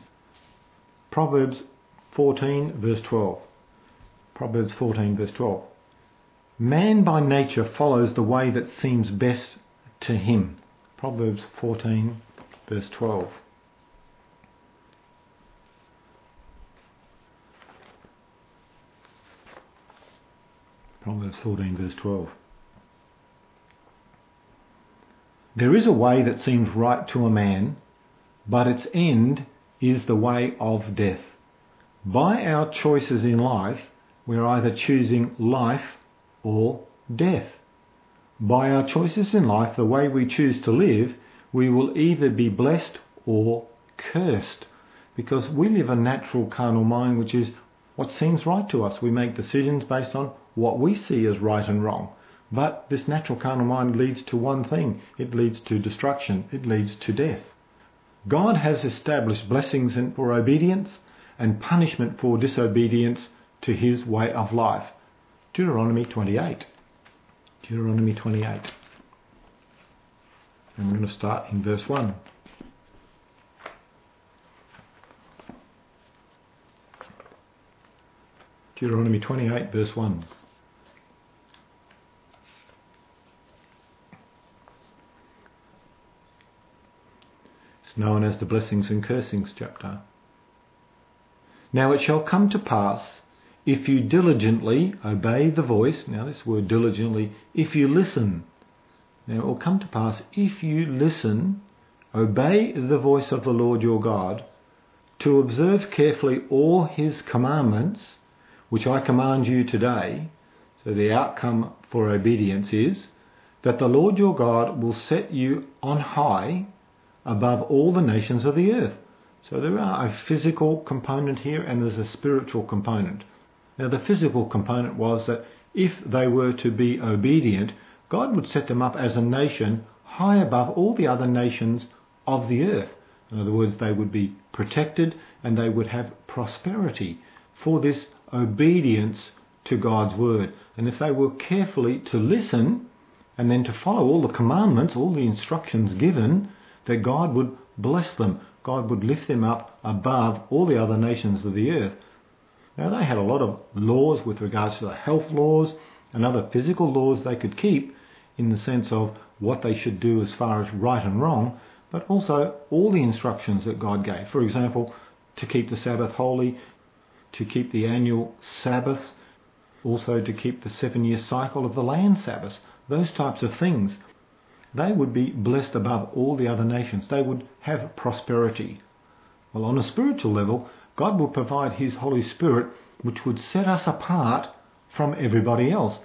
A: Proverbs fourteen verse twelve. Proverbs fourteen verse twelve. Man by nature follows the way that seems best to him. Proverbs fourteen verse twelve. Proverbs fourteen verse twelve. There is a way that seems right to a man, but its end is the way of death. By our choices in life, we're either choosing life or death. By our choices in life, the way we choose to live, we will either be blessed or cursed, because we live a natural carnal mind, which is what seems right to us. We make decisions based on what we see as right and wrong. But this natural carnal mind leads to one thing. It leads to destruction. It leads to death. God has established blessings for obedience and punishment for disobedience to his way of life. Deuteronomy twenty-eight. Deuteronomy twenty-eight. And we're going to start in verse one. Deuteronomy twenty-eight verse one. It's known as the blessings and cursings chapter. Now it shall come to pass, if you diligently obey the voice, now this word diligently, if you listen. Now it will come to pass, if you listen, obey the voice of the Lord your God, to observe carefully all his commandments, which I command you today. So the outcome for obedience is that the Lord your God will set you on high above all the nations of the earth. So there are a physical component here and there's a spiritual component. Now the physical component was that if they were to be obedient, God would set them up as a nation high above all the other nations of the earth. In other words, they would be protected and they would have prosperity for this obedience to God's word. And if they were carefully to listen and then to follow all the commandments, all the instructions given, that God would bless them. God would lift them up above all the other nations of the earth. Now they had a lot of laws with regards to the health laws and other physical laws they could keep in the sense of what they should do as far as right and wrong, but also all the instructions that God gave. For example, to keep the Sabbath holy, to keep the annual Sabbaths, also to keep the seven-year cycle of the land Sabbaths, those types of things. They would be blessed above all the other nations. They would have prosperity. Well, on a spiritual level, God will provide his Holy Spirit, which would set us apart from everybody else.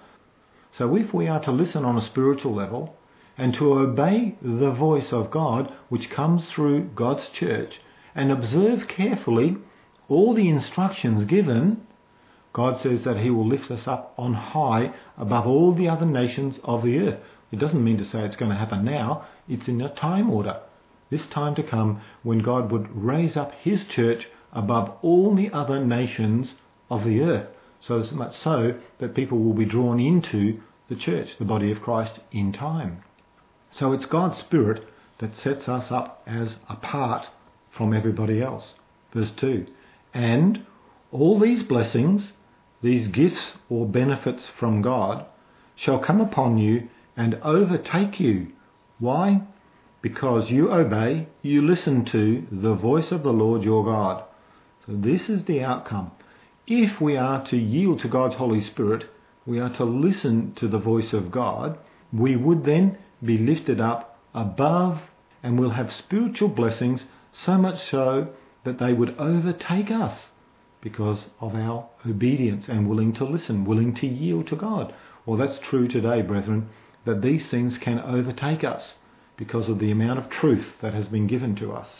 A: So if we are to listen on a spiritual level and to obey the voice of God, which comes through God's church, and observe carefully all the instructions given, God says that he will lift us up on high above all the other nations of the earth. It doesn't mean to say it's going to happen now. It's in a time order. This time to come when God would raise up his church above all the other nations of the earth. So as much so that people will be drawn into the church, the body of Christ, in time. So it's God's Spirit that sets us up as apart from everybody else. Verse two. And all these blessings, these gifts or benefits from God, shall come upon you and overtake you. Why? Because you obey, you listen to the voice of the Lord your God. So this is the outcome. If we are to yield to God's Holy Spirit, we are to listen to the voice of God, we would then be lifted up above and we'll have spiritual blessings, so much so that they would overtake us because of our obedience and willing to listen, willing to yield to God. Well, that's true today, brethren, that these things can overtake us because of the amount of truth that has been given to us.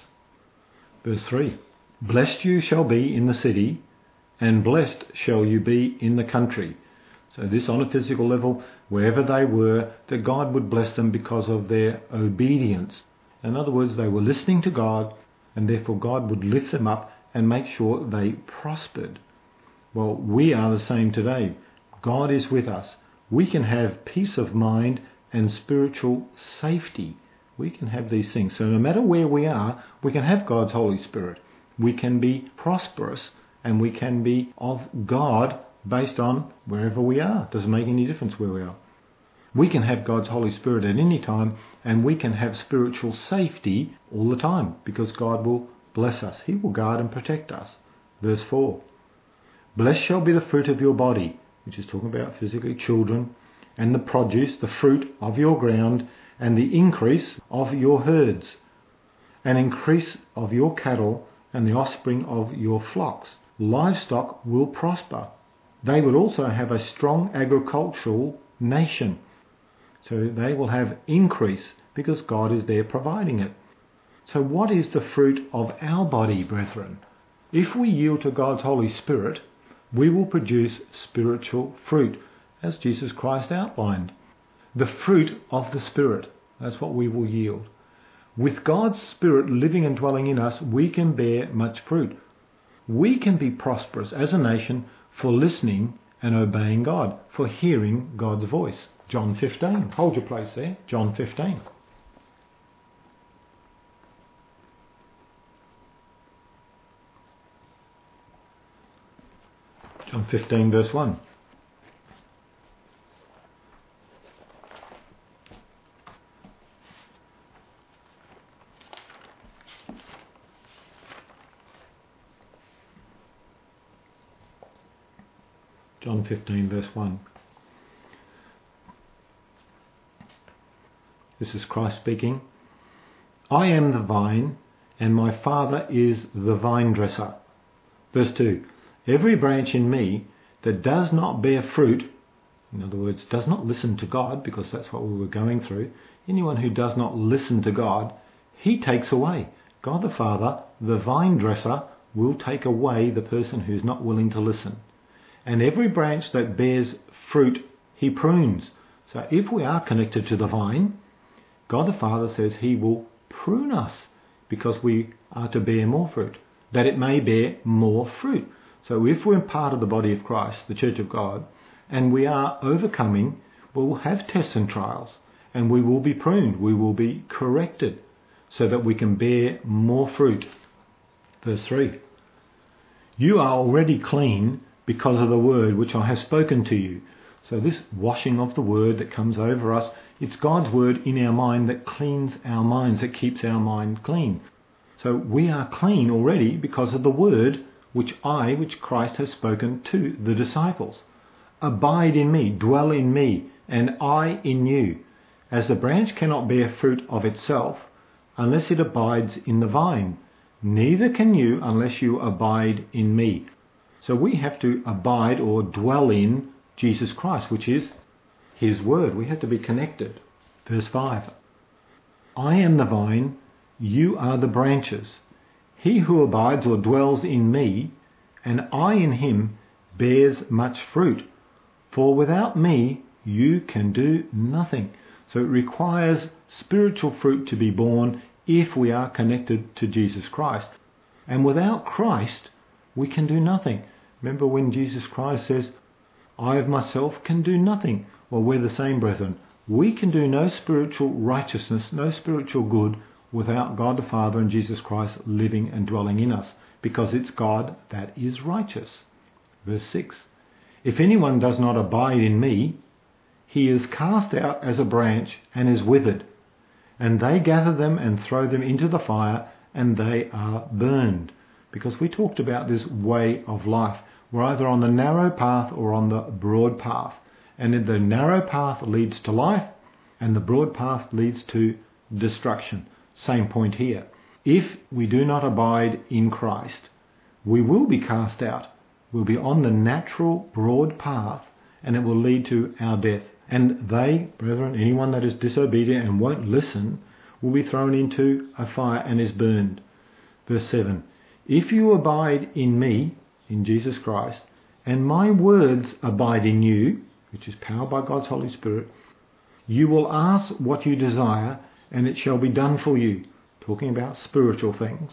A: Verse three. Blessed you shall be in the city, and blessed shall you be in the country. So this on a physical level, wherever they were, that God would bless them because of their obedience. In other words, they were listening to God, and therefore God would lift them up and make sure they prospered. Well, we are the same today. God is with us. We can have peace of mind and spiritual safety. We can have these things. So no matter where we are, we can have God's Holy Spirit. We can be prosperous and we can be of God based on wherever we are. It doesn't make any difference where we are. We can have God's Holy Spirit at any time and we can have spiritual safety all the time because God will bless us. He will guard and protect us. Verse four. Blessed shall be the fruit of your body, which is talking about physically children, and the produce, the fruit of your ground, and the increase of your herds, and increase of your cattle, and the offspring of your flocks. Livestock will prosper. They will also have a strong agricultural nation. So they will have increase because God is there providing it. So what is the fruit of our body, brethren? If we yield to God's Holy Spirit, we will produce spiritual fruit, as Jesus Christ outlined. The fruit of the Spirit, that's what we will yield. With God's Spirit living and dwelling in us, we can bear much fruit. We can be prosperous as a nation for listening and obeying God, for hearing God's voice. John fifteen. Hold your place there. John fifteen. John fifteen verse one. John fifteen verse one. This is Christ speaking. I am the vine, and my Father is the vine dresser. Verse two. Every branch in me that does not bear fruit, in other words, does not listen to God, because that's what we were going through, anyone who does not listen to God, he takes away. God the Father, the vine dresser, will take away the person who's not willing to listen. And every branch that bears fruit, he prunes. So if we are connected to the vine, God the Father says he will prune us because we are to bear more fruit, that it may bear more fruit. So if we're part of the body of Christ, the Church of God, and we are overcoming, we will have tests and trials, and we will be pruned, we will be corrected, so that we can bear more fruit. Verse three. You are already clean because of the word which I have spoken to you. So this washing of the word that comes over us, it's God's word in our mind that cleans our minds, that keeps our mind clean. So we are clean already because of the word which I, which Christ has spoken to the disciples. Abide in me, dwell in me, and I in you. As the branch cannot bear fruit of itself unless it abides in the vine, neither can you unless you abide in me. So we have to abide or dwell in Jesus Christ, which is his word. We have to be connected. Verse five. I am the vine, you are the branches. He who abides or dwells in me, and I in him, bears much fruit. For without me you can do nothing. So it requires spiritual fruit to be born if we are connected to Jesus Christ. And without Christ, we can do nothing. Remember when Jesus Christ says, I of myself can do nothing. Well, we're the same, brethren. We can do no spiritual righteousness, no spiritual good without God the Father and Jesus Christ living and dwelling in us, because it's God that is righteous. Verse six. If anyone does not abide in me, he is cast out as a branch and is withered, and they gather them and throw them into the fire, and they are burned. Because we talked about this way of life. We're either on the narrow path or on the broad path. And the narrow path leads to life, and the broad path leads to destruction. Same point here. If we do not abide in Christ, we will be cast out. We'll be on the natural broad path, and it will lead to our death. And they, brethren, anyone that is disobedient and won't listen, will be thrown into a fire and is burned. Verse seven. If you abide in me, in Jesus Christ, and my words abide in you, which is powered by God's Holy Spirit, you will ask what you desire, and it shall be done for you. Talking about spiritual things.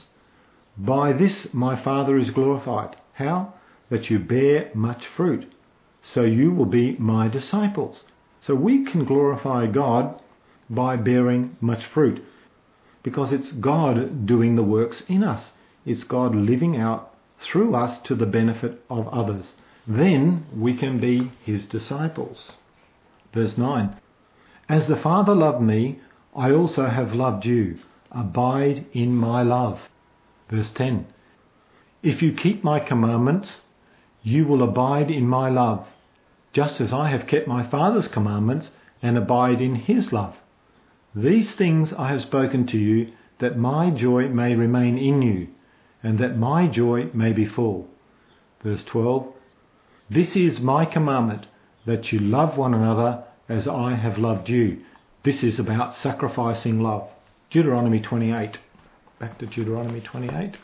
A: By this my Father is glorified. How? That you bear much fruit. So you will be my disciples. So we can glorify God by bearing much fruit, because it's God doing the works in us. It's God living out through us to the benefit of others. Then we can be his disciples. Verse nine. As the Father loved me, I also have loved you. Abide in my love. Verse ten. If you keep my commandments, you will abide in my love, just as I have kept my Father's commandments and abide in his love. These things I have spoken to you, that my joy may remain in you, and that my joy may be full. Verse twelve. This is my commandment, that you love one another as I have loved you. This is about sacrificing love. Deuteronomy twenty-eight. Back to Deuteronomy twenty-eight.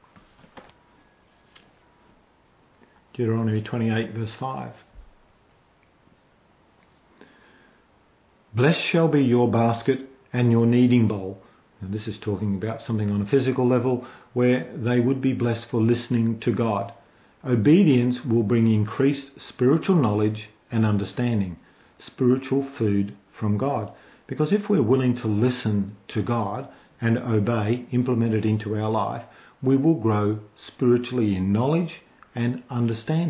A: Deuteronomy twenty-eight verse five. Blessed shall be your basket and your kneading bowl. And this is talking about something on a physical level where they would be blessed for listening to God. Obedience will bring increased spiritual knowledge and understanding, spiritual food from God. Because if we're willing to listen to God and obey, implement it into our life, we will grow spiritually in knowledge and understanding.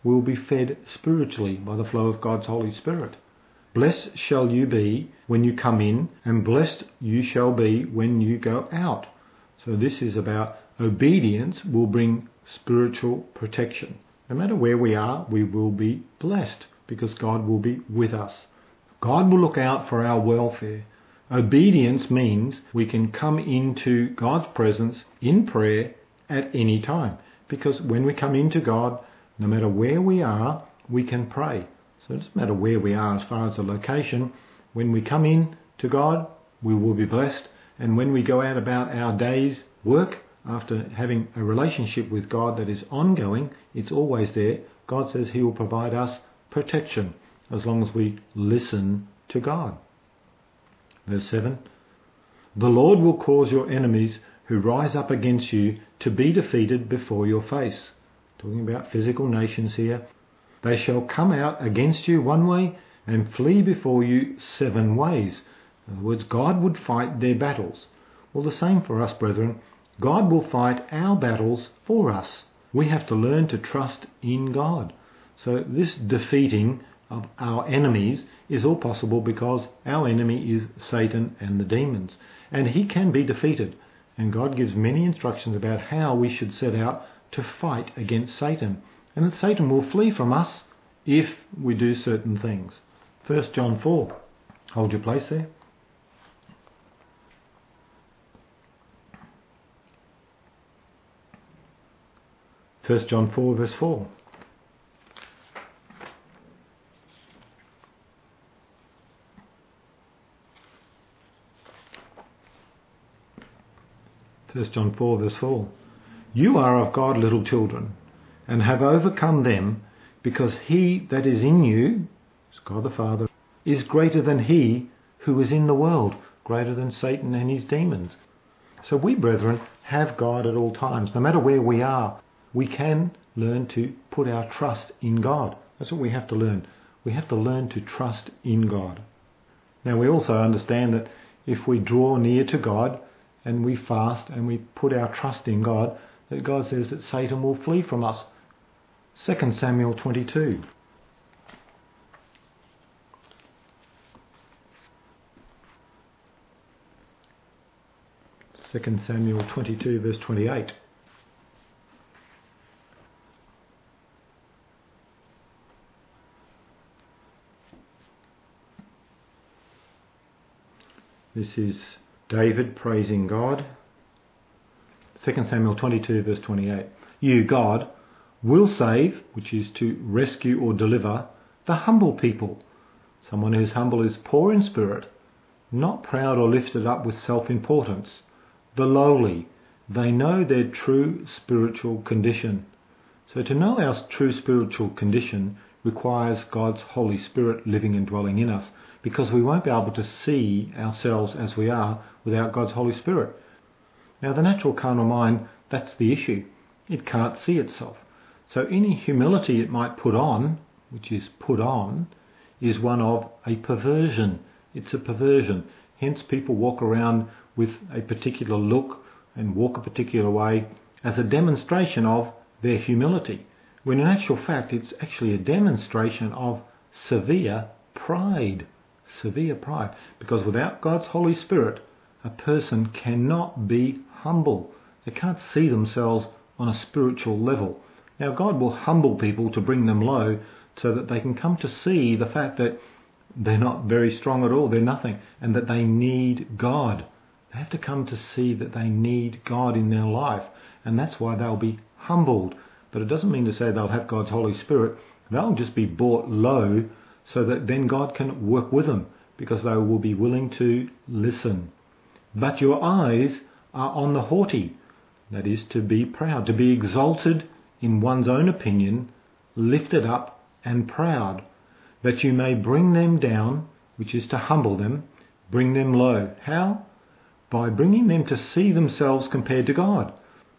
A: we will be fed spiritually by the flow of God's Holy Spirit. Blessed shall you be when you come in, and blessed you shall be when you go out. So this is about obedience will bring spiritual protection. No matter where we are, we will be blessed because God will be with us. God will look out for our welfare. Obedience means we can come into God's presence in prayer at any time, because when we come into God, no matter where we are, we can pray. So it doesn't matter where we are as far as the location. When we come in to God, we will be blessed. And when we go out about our day's work, after having a relationship with God that is ongoing, it's always there. God says he will provide us protection as long as we listen to God. Verse seven, the Lord will cause your enemies who rise up against you to be defeated before your face. Talking about physical nations here. They shall come out against you one way and flee before you seven ways. In other words, God would fight their battles. Well, the same for us, brethren. God will fight our battles for us. We have to learn to trust in God. So this defeating of our enemies is all possible because our enemy is Satan and the demons. And he can be defeated. And God gives many instructions about how we should set out to fight against Satan. And that Satan will flee from us if we do certain things. First John four. Hold your place there. First John four verse four. First John four verse four. You are of God, little children, and have overcome them, because he that is in you, God the Father, is greater than he who is in the world, greater than Satan and his demons. So we, brethren, have God at all times. No matter where we are, we can learn to put our trust in God. That's what we have to learn. We have to learn to trust in God. Now we also understand that if we draw near to God and we fast and we put our trust in God, that God says that Satan will flee from us. Second Samuel twenty-two. Second Samuel twenty-two verse twenty-eight. This is David praising God. Second Samuel twenty-two verse twenty-eight. You, God, will save, which is to rescue or deliver, the humble people. Someone who's humble is poor in spirit, not proud or lifted up with self-importance. The lowly, they know their true spiritual condition. So to know our true spiritual condition requires God's Holy Spirit living and dwelling in us, because we won't be able to see ourselves as we are without God's Holy Spirit. Now the natural carnal mind, that's the issue. It can't see itself. So any humility it might put on, which is put on, is one of a perversion. It's a perversion. Hence people walk around with a particular look and walk a particular way as a demonstration of their humility, when in actual fact it's actually a demonstration of severe pride. Severe pride. Because without God's Holy Spirit, a person cannot be humble. They can't see themselves on a spiritual level. Now God will humble people to bring them low so that they can come to see the fact that they're not very strong at all, they're nothing, and that they need God. They have to come to see that they need God in their life, and that's why they'll be humbled. But it doesn't mean to say they'll have God's Holy Spirit. They'll just be brought low so that then God can work with them, because they will be willing to listen. But your eyes are on the haughty, that is, to be proud, to be exalted in one's own opinion, lifted up and proud, that you may bring them down, which is to humble them, bring them low. How? By bringing them to see themselves compared to God.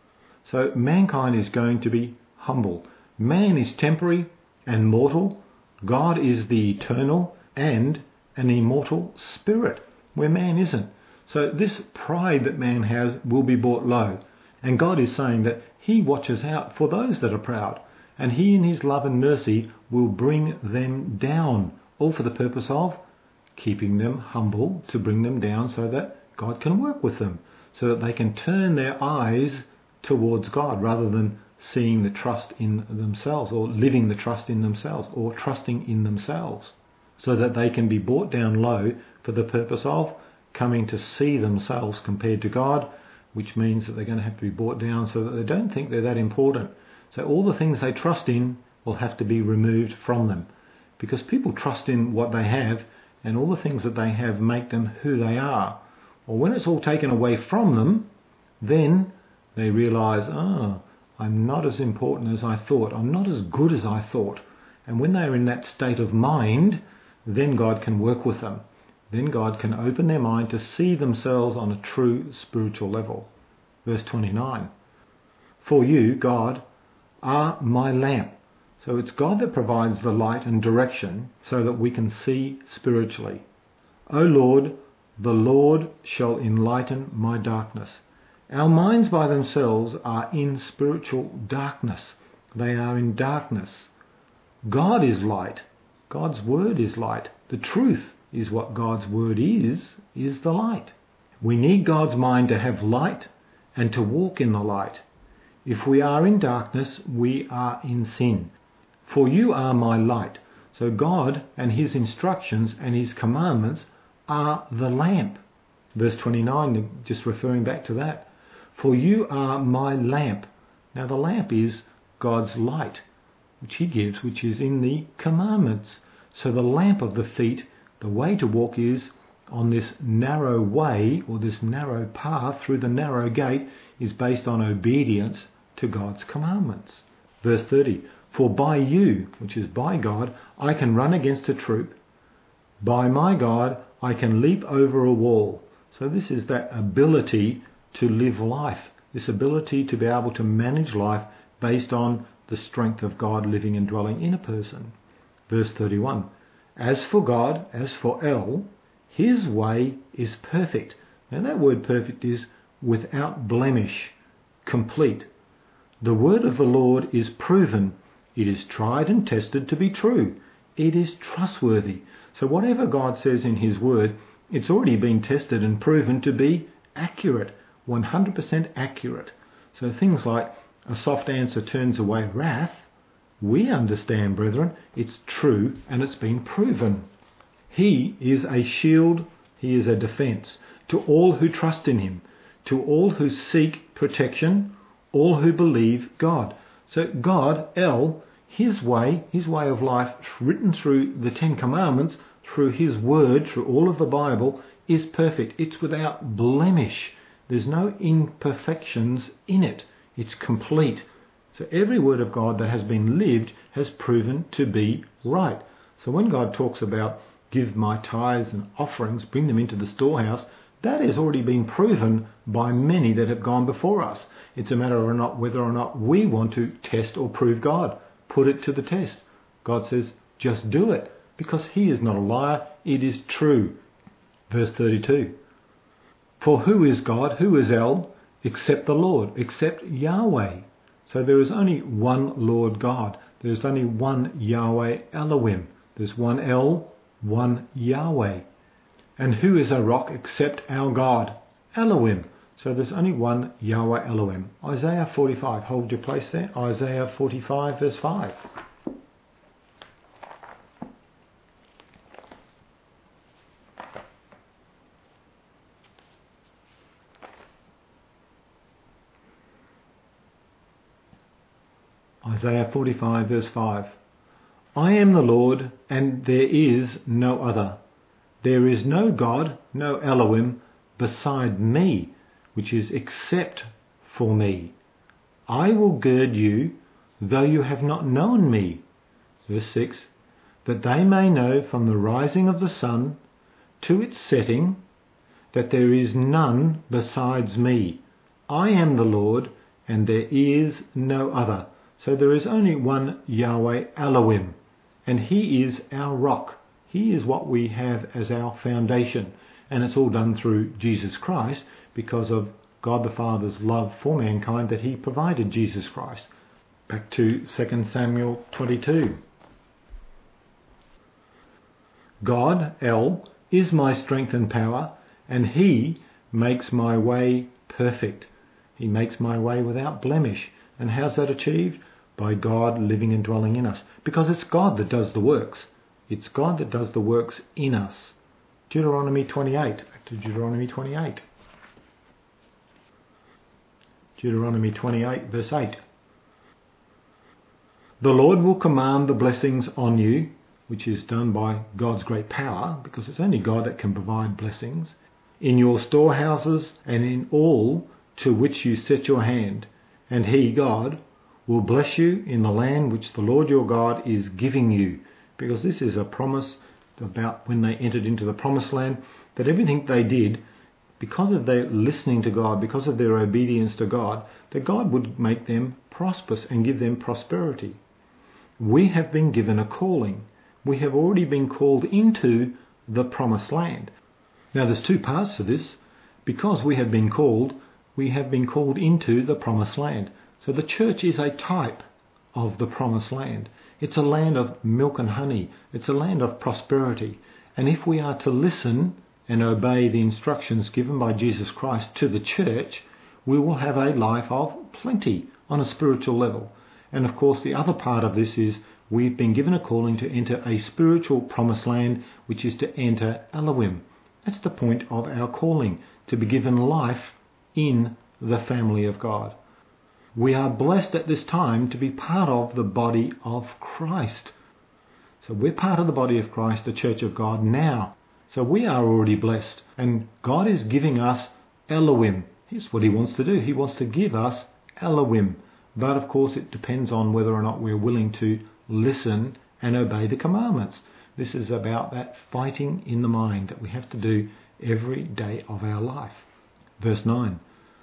A: So mankind is going to be humble. Man is temporary and mortal. God is the eternal and an immortal spirit, where man isn't. So this pride that man has will be brought low. And God is saying that he watches out for those that are proud. and he in his love and mercy will bring them down, all for the purpose of keeping them humble, to bring them down so that God can work with them, so that they can turn their eyes towards God rather than seeing the trust in themselves, or living the trust in themselves, or trusting in themselves, so that they can be brought down low for the purpose of coming to see themselves compared to God, which means that they're going to have to be brought down so that they don't think they're that important. So all the things they trust in will have to be removed from them, because people trust in what they have, and all the things that they have make them who they are. Or when it's all taken away from them, then they realise, oh, I'm not as important as I thought. I'm not as good as I thought. And when they're in that state of mind, then God can work with them. Then God can open their mind to see themselves on a true spiritual level. Verse twenty-nine. For you, God, are my lamp. So it's God that provides the light and direction so that we can see spiritually. O Lord, the Lord shall enlighten my darkness. Our minds by themselves are in spiritual darkness. They are in darkness. God is light. God's word is light. The truth is what God's word is, is the light. We need God's mind to have light and to walk in the light. If we are in darkness, we are in sin. For you are my light. So God and his instructions and his commandments are the lamp. Verse twenty-nine, just referring back to that. For you are my lamp. Now the lamp is God's light, which he gives, which is in the commandments. So the lamp of the feet, the way to walk is on this narrow way, or this narrow path through the narrow gate, is based on obedience to God's commandments. Verse thirty. For by you, which is by God, I can run against a troop. By my God, I can leap over a wall. So this is that ability to live life, this ability to be able to manage life based on the strength of God living and dwelling in a person. Verse thirty-one. As for God, as for El, his way is perfect. Now that word perfect is without blemish, complete. The word of the Lord is proven. It is tried and tested to be true. It is trustworthy. So whatever God says in his word, it's already been tested and proven to be accurate, one hundred percent accurate. So things like a soft answer turns away wrath, we understand, brethren, it's true and it's been proven. He is a shield, he is a defence to all who trust in him, to all who seek protection, all who believe God. So God, El, his way, his way of life, written through the Ten Commandments, through his word, through all of the Bible, is perfect. It's without blemish. There's no imperfections in it. It's complete. So every word of God that has been lived has proven to be right. So when God talks about give my tithes and offerings, bring them into the storehouse, that has already been proven by many that have gone before us. It's a matter of not whether or not we want to test or prove God. Put it to the test. God says, just do it, because he is not a liar. It is true. Verse thirty-two. For who is God, who is El, except the Lord, except Yahweh? So there is only one Lord God. There is only one Yahweh Elohim. There's one El, one Yahweh. And who is a rock except our God, Elohim? So there's only one Yahweh Elohim. Isaiah forty-five, hold your place there. Isaiah forty-five verse five. Isaiah forty-five verse five. I am the Lord, and there is no other. There is no God, no Elohim beside me, which is except for me. I will gird you, though you have not known me. Verse six. That they may know from the rising of the sun to its setting that there is none besides me. I am the Lord, and there is no other. So there is only one Yahweh Elohim, and he is our rock. He is what we have as our foundation, and it's all done through Jesus Christ because of God the Father's love for mankind, that he provided Jesus Christ. Back to Second Samuel twenty-two. God, El, is my strength and power, and he makes my way perfect. He makes my way without blemish. And how's that achieved? By God living and dwelling in us. Because it's God that does the works. It's God that does the works in us. Deuteronomy twenty-eight. Back to Deuteronomy twenty-eight. Deuteronomy twenty-eight, verse eight. The Lord will command the blessings on you, which is done by God's great power, because it's only God that can provide blessings, in your storehouses and in all to which you set your hand. And he, God, will bless you in the land which the Lord your God is giving you. Because this is a promise about when they entered into the promised land, that everything they did, because of their listening to God, because of their obedience to God, that God would make them prosperous and give them prosperity. We have been given a calling. We have already been called into the promised land. Now there's two parts to this. Because we have been called, we have been called into the promised land. So the church is a type of the promised land. It's a land of milk and honey. It's a land of prosperity. And if we are to listen and obey the instructions given by Jesus Christ to the church, we will have a life of plenty on a spiritual level. And of course the other part of this is we've been given a calling to enter a spiritual promised land, which is to enter Elohim. That's the point of our calling, to be given life in the family of God. We are blessed at this time to be part of the body of Christ. So we're part of the body of Christ, the church of God now. So we are already blessed. And God is giving us Elohim. Here's what he wants to do. He wants to give us Elohim. But of course it depends on whether or not we're willing to listen and obey the commandments. This is about that fighting in the mind that we have to do every day of our life. Verse nine.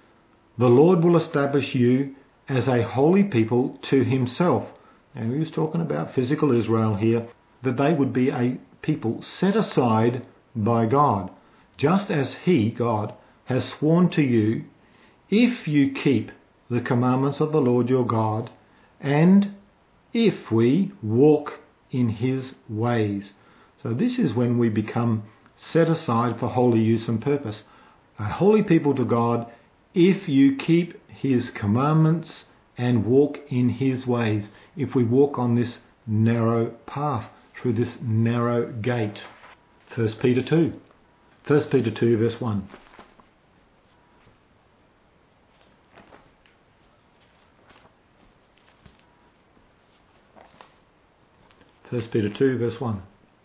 A: The Lord will establish you as a holy people to himself. And he was talking about physical Israel here, that they would be a people set aside by God, just as he, God, has sworn to you, if you keep the commandments of the Lord your God, and if we walk in his ways. So this is when we become set aside for holy use and purpose. A holy people to God, if you keep his commandments and walk in his ways. If we walk on this narrow path, through this narrow gate. First Peter two. First Peter two, verse one. First Peter two, verse one.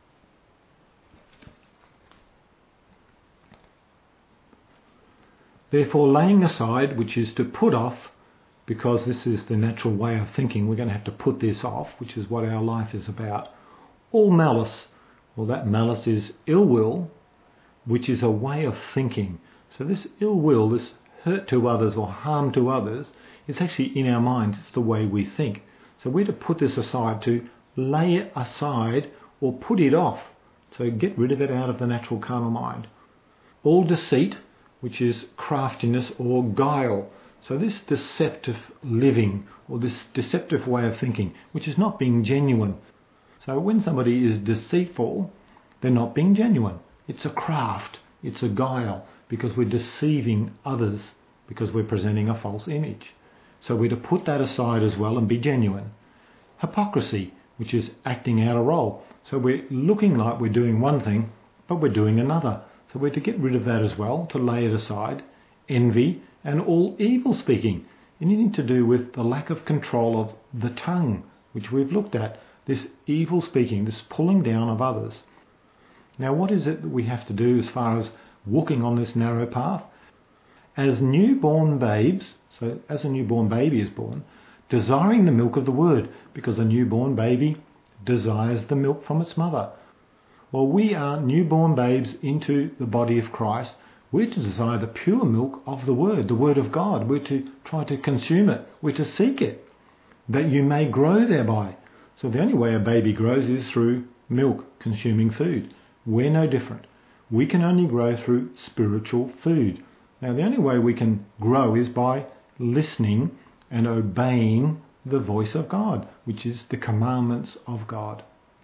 A: Therefore, laying aside, which is to put off, because this is the natural way of thinking, we're going to have to put this off, which is what our life is about. All malice, well, that malice is ill will, which is a way of thinking. So this ill will, this hurt to others or harm to others, is actually in our minds. It's the way we think. So we're to put this aside, to lay it aside or put it off. So get rid of it out of the natural carnal mind. All deceit, which is craftiness or guile. So this deceptive living or this deceptive way of thinking, which is not being genuine. So when somebody is deceitful, they're not being genuine. It's a craft, it's a guile, because we're deceiving others, because we're presenting a false image. So we're to put that aside as well and be genuine. Hypocrisy, which is acting out a role. So we're looking like we're doing one thing, but we're doing another. So we're to get rid of that as well, to lay it aside. Envy and all evil speaking. Anything to do with the lack of control of the tongue, which we've looked at. This evil speaking, this pulling down of others. Now what is it that we have to do as far as walking on this narrow path? As newborn babes, so as a newborn baby is born, desiring the milk of the word, because a newborn baby desires the milk from its mother. Well, we are newborn babes into the body of Christ. We're to desire the pure milk of the word, the word of God. We're to try to consume it. We're to seek it, that you may grow thereby. So the only way a baby grows is through milk, consuming food. We're no different. We can only grow through spiritual food. Now the only way we can grow is by listening and obeying the voice of God, which is the commandments of God.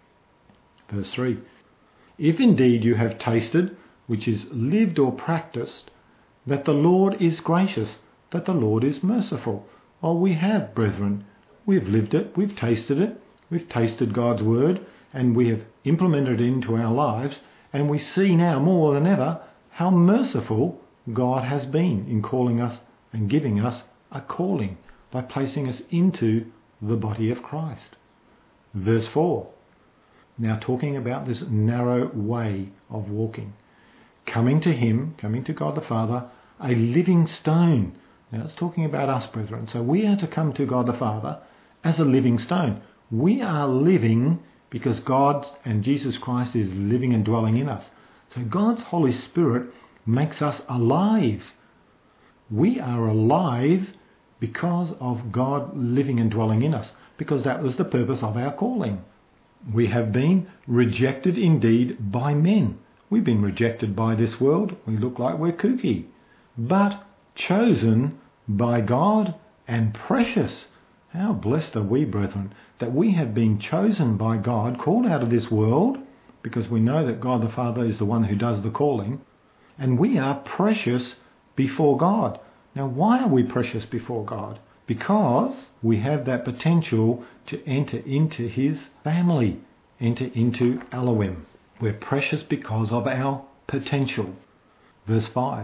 A: Verse three. If indeed you have tasted, which is lived or practiced, that the Lord is gracious, that the Lord is merciful. Well, we have, brethren. We've lived it, we've tasted it, we've tasted God's word, and we have implemented it into our lives, and we see now more than ever how merciful God has been in calling us and giving us a calling by placing us into the body of Christ. Verse four. Now talking about this narrow way of walking. Coming to him, coming to God the Father, a living stone. Now it's talking about us, brethren. So we are to come to God the Father as a living stone. We are living because God and Jesus Christ is living and dwelling in us. So God's Holy Spirit makes us alive. We are alive because of God living and dwelling in us, because that was the purpose of our calling. We have been rejected indeed by men. We've been rejected by this world. We look like we're kooky. But chosen by God and precious. How blessed are we, brethren, that we have been chosen by God, called out of this world, because we know that God the Father is the one who does the calling, and we are precious before God. Now, why are we precious before God? Because we have that potential to enter into his family, enter into Elohim. We're precious because of our potential. Verse five.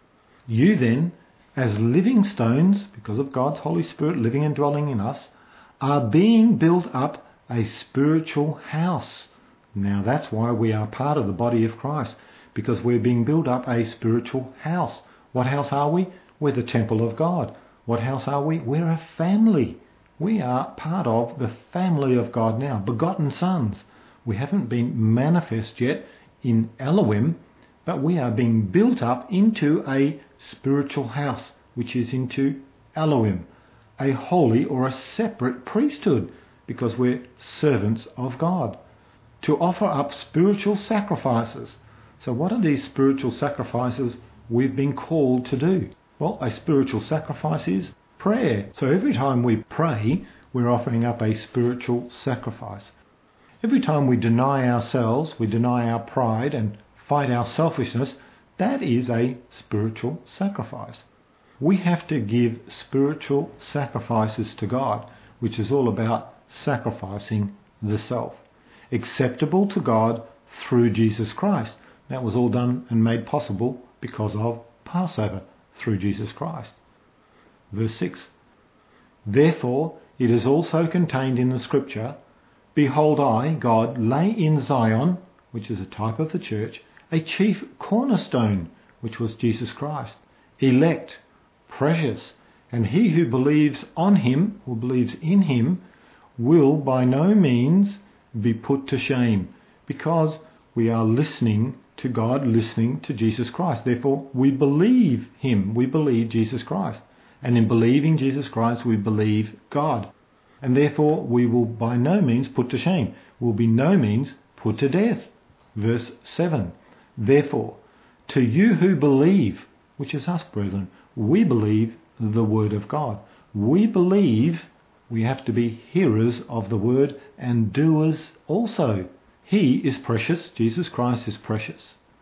A: You then, as living stones, because of God's Holy Spirit living and dwelling in us, are being built up a spiritual house. Now that's why we are part of the body of Christ, because we're being built up a spiritual house. What house are we? We're the temple of God. What house are we? We're a family. We are part of the family of God now, begotten sons. We haven't been manifest yet in Elohim, but we are being built up into a spiritual house, which is into Elohim, a holy or a separate priesthood, because we're servants of God, to offer up spiritual sacrifices. So what are these spiritual sacrifices we've been called to do? Well, a spiritual sacrifice is prayer. So every time we pray, we're offering up a spiritual sacrifice. Every time we deny ourselves, we deny our pride and fight our selfishness, that is a spiritual sacrifice. We have to give spiritual sacrifices to God, which is all about sacrificing the self. Acceptable to God through Jesus Christ. That was all done and made possible because of Passover, through Jesus Christ. Verse six. Therefore it is also contained in the scripture, Behold I, God, lay in Zion, which is a type of the church, a chief cornerstone, which was Jesus Christ, elect, precious, and he who believes on him, or believes in him, will by no means be put to shame, because we are listening to God, listening to Jesus Christ. Therefore, we believe him, we believe Jesus Christ. And in believing Jesus Christ, we believe God. And therefore, we will by no means put to shame, will be no means put to death. Verse seven. Therefore, to you who believe, which is us, brethren, we believe the word of God. We believe we have to be hearers of the word and doers also. He is precious, Jesus Christ is precious.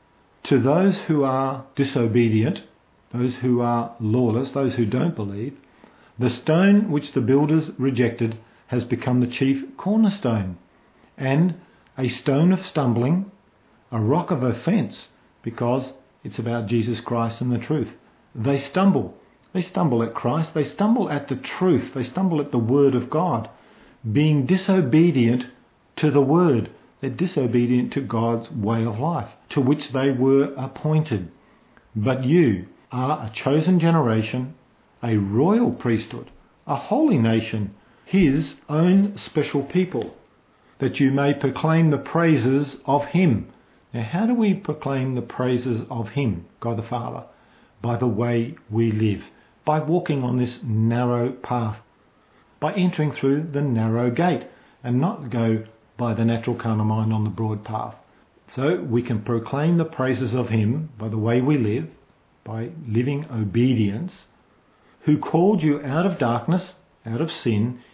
A: To those who are disobedient, those who are lawless, those who don't believe, the stone which the builders rejected has become the chief cornerstone, and a stone of stumbling, a rock of offence, because it's about Jesus Christ and the truth. They stumble. They stumble at Christ. They stumble at the truth. They stumble at the word of God, being disobedient to the word. They're disobedient to God's way of life, to which they were appointed. But you are a chosen generation, a royal priesthood, a holy nation, his own special people, that you may proclaim the praises of him. Now, how do we proclaim the praises of him, God the Father? By the way we live, by walking on this narrow path, by entering through the narrow gate, and not go by the natural carnal mind on the broad path. So we can proclaim the praises of him by the way we live, by living obedience, who called you out of darkness, out of sin,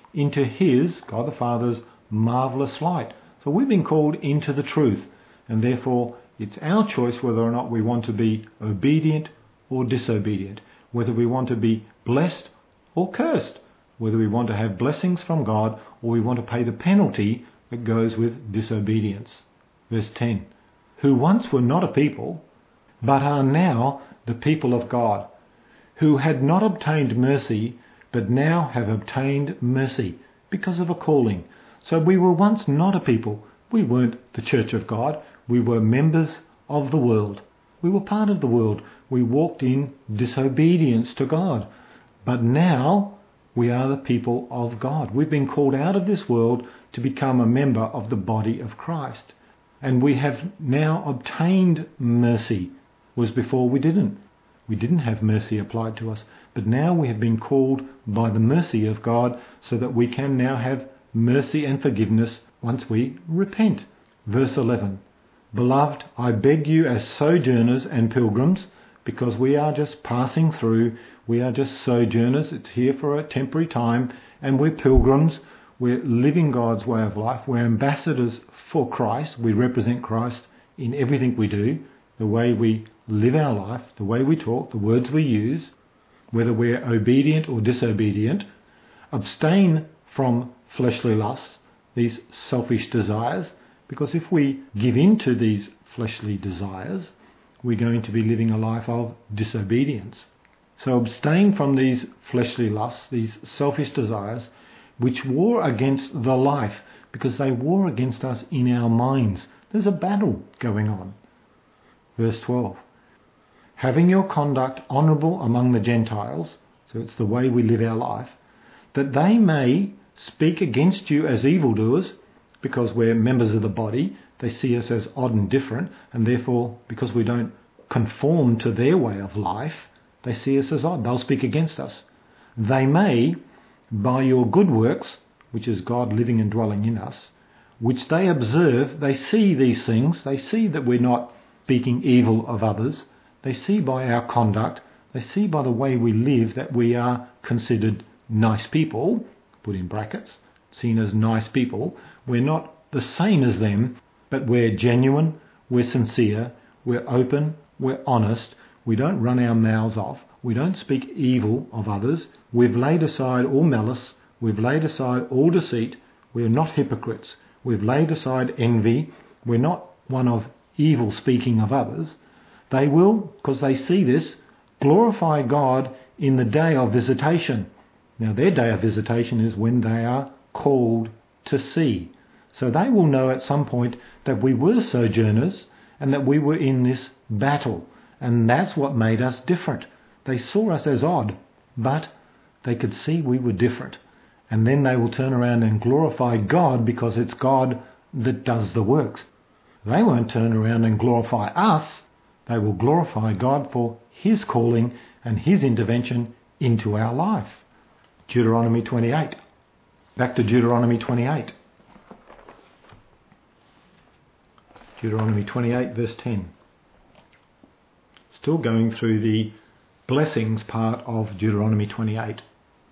A: into his, God the Father's, marvellous light. So we've been called into the truth, and therefore it's our choice whether or not we want to be obedient or disobedient, whether we want to be blessed or cursed, whether we want to have blessings from God or we want to pay the penalty that goes with disobedience. Verse ten, who once were not a people, but are now the people of God, who had not obtained mercy, but now have obtained mercy because of a calling. So we were once not a people. We weren't the church of God. We were members of the world. We were part of the world. We walked in disobedience to God. But now we are the people of God. We've been called out of this world to become a member of the body of Christ. And we have now obtained mercy, whereas before we didn't. We didn't have mercy applied to us. But now we have been called by the mercy of God so that we can now have mercy and forgiveness once we repent. Verse eleven, beloved, I beg you as sojourners and pilgrims, because we are just passing through, we are just sojourners, it's here for a temporary time, and we're pilgrims, we're living God's way of life, we're ambassadors for Christ, we represent Christ in everything we do, the way we live our life, the way we talk, the words we use, whether we're obedient or disobedient. Abstain from fleshly lusts, these selfish desires, because if we give in to these fleshly desires, we're going to be living a life of disobedience. So abstain from these fleshly lusts, these selfish desires, which war against the life, because they war against us in our minds. There's a battle going on. Verse twelve, having your conduct honourable among the Gentiles, so it's the way we live our life, that they may speak against you as evildoers, because we're members of the body, they see us as odd and different, and therefore, because we don't conform to their way of life, they see us as odd. They'll speak against us. They may, by your good works, which is God living and dwelling in us, which they observe, they see these things, they see that we're not speaking evil of others, they see by our conduct, they see by the way we live that we are considered nice people, put in brackets, seen as nice people. We're not the same as them, but we're genuine, we're sincere, we're open, we're honest, we don't run our mouths off, we don't speak evil of others, we've laid aside all malice, we've laid aside all deceit, we're not hypocrites, we've laid aside envy, we're not one of evil speaking of others. They will, because they see this, glorify God in the day of visitation. Now their day of visitation is when they are called to see. So they will know at some point that we were sojourners and that we were in this battle. And that's what made us different. They saw us as odd, but they could see we were different. And then they will turn around and glorify God because it's God that does the works. They won't turn around and glorify us. They will glorify God for his calling and his intervention into our life. Deuteronomy twenty-eight. Back to Deuteronomy twenty-eight. Deuteronomy twenty-eight verse ten. Still going through the blessings part of Deuteronomy twenty-eight.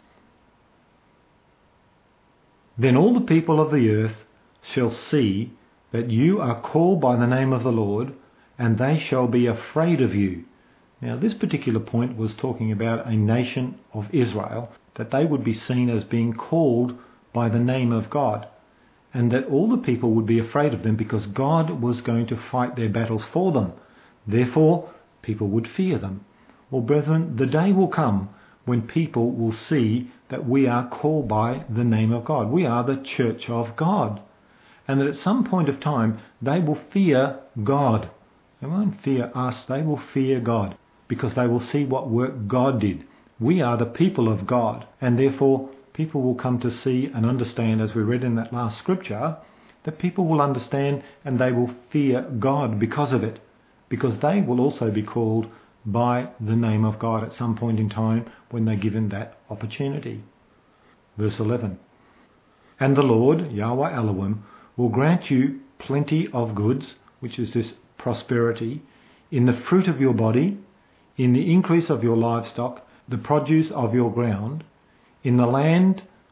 A: Then all the people of the earth shall see that you are called by the name of the Lord, and they shall be afraid of you. Now this particular point was talking about a nation of Israel, that they would be seen as being called by the name of God, and that all the people would be afraid of them because God was going to fight their battles for them. Therefore, people would fear them. Well, brethren, the day will come when people will see that we are called by the name of God. We are the church of God. And that at some point of time, they will fear God. They won't fear us, they will fear God, because they will see what work God did. We are the people of God, and therefore people will come to see and understand, as we read in that last scripture, that people will understand and they will fear God because of it, because they will also be called by the name of God at some point in time when they're given that opportunity. Verse eleven. And the Lord, Yahweh Elohim, will grant you plenty of goods, which is this prosperity, in the fruit of your body, in the increase of your livestock, the produce of your ground, in the land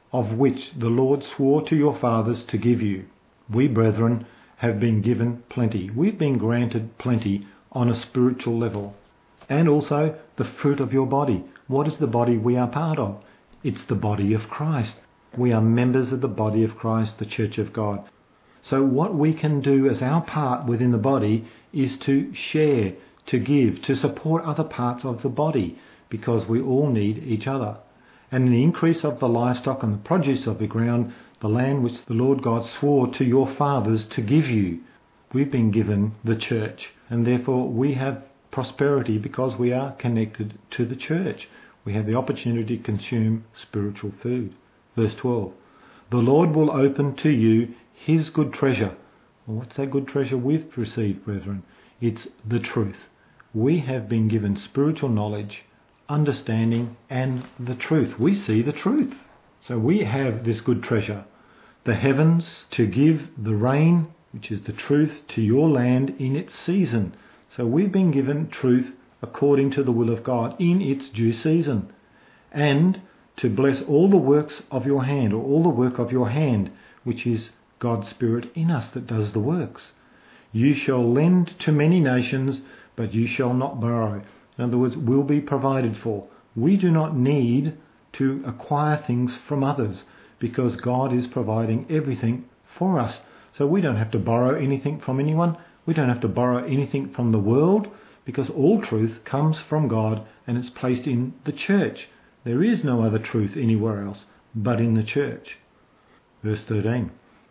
A: of which the Lord swore to your fathers to give you. We, brethren, have been given plenty. We've been granted plenty on a spiritual level. And also the fruit of your body. What is the body we are part of? It's the body of Christ. We are members of the body of Christ, the Church of God. So what we can do as our part within the body is to share, to give, to support other parts of the body, because we all need each other. And in the increase of the livestock and the produce of the ground, the land which the Lord God swore to your fathers to give you. We've been given the church, and therefore we have prosperity because we are connected to the church. We have the opportunity to consume spiritual food. Verse twelve, the Lord will open to you his good treasure. Well, what's that good treasure we've received, brethren? It's the truth. We have been given spiritual knowledge, understanding, and the truth. We see the truth. So we have this good treasure. The heavens to give the rain, which is the truth, to your land in its season. So we've been given truth according to the will of God in its due season. And to bless all the works of your hand, or all the work of your hand, which is God's Spirit in us that does the works. You shall lend to many nations, but you shall not borrow. In other words, will be provided for. We do not need to acquire things from others because God is providing everything for us. So we don't have to borrow anything from anyone. We don't have to borrow anything from the world because all truth comes from God and it's placed in the church. There is no other truth anywhere else but in the church. Verse thirteen.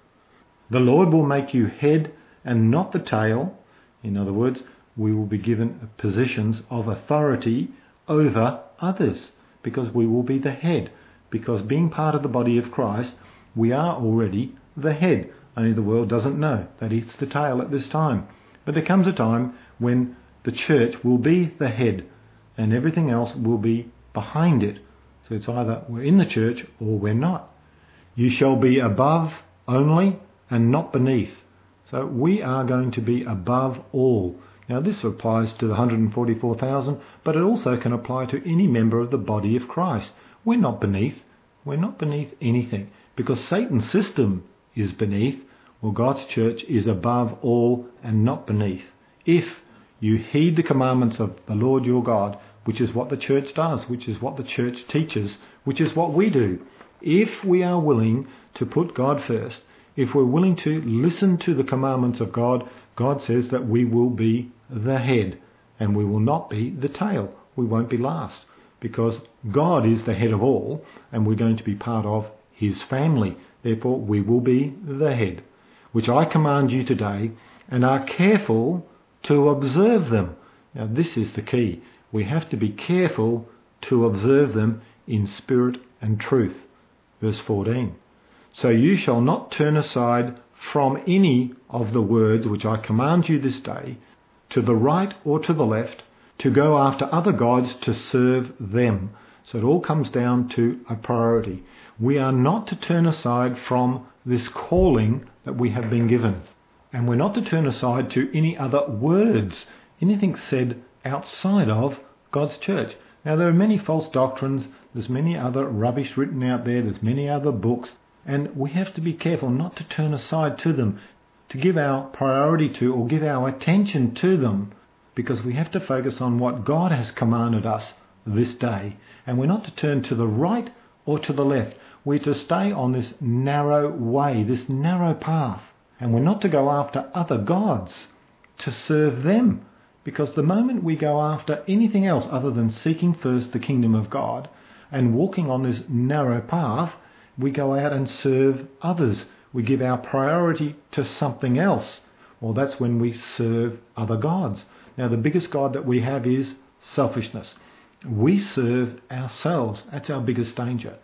A: The Lord will make you head and not the tail. In other words, we will be given positions of authority over others because we will be the head. Because being part of the body of Christ, we are already the head. Only the world doesn't know that it's the tail at this time. But there comes a time when the church will be the head and everything else will be behind it. So it's either we're in the church or we're not. You shall be above only and not beneath. So we are going to be above all. Now this applies to the one hundred forty-four thousand, but it also can apply to any member of the body of Christ. We're not beneath. We're not beneath anything because Satan's system is beneath. Well, God's church is above all and not beneath. If you heed the commandments of the Lord your God, which is what the church does, which is what the church teaches, which is what we do. If we are willing to put God first, if we're willing to listen to the commandments of God, God says that we will be the head and we will not be the tail. We won't be last because God is the head of all and we're going to be part of his family. Therefore, we will be the head, which I command you today, and are careful to observe them. Now, this is the key. We have to be careful to observe them in spirit and truth. Verse fourteen. So you shall not turn aside from any of the words which I command you this day, to the right or to the left, to go after other gods to serve them. So it all comes down to a priority. We are not to turn aside from this calling that we have been given. And we're not to turn aside to any other words, anything said outside of God's church. Now there are many false doctrines, there's many other rubbish written out there, there's many other books, and we have to be careful not to turn aside to them, to give our priority to or give our attention to them, because we have to focus on what God has commanded us this day. And we're not to turn to the right or to the left. We're to stay on this narrow way, this narrow path. And we're not to go after other gods to serve them. Because the moment we go after anything else other than seeking first the kingdom of God and walking on this narrow path, we go out and serve others. We give our priority to something else. Well, that's when we serve other gods. Now, the biggest god that we have is selfishness. We serve ourselves. That's our biggest danger.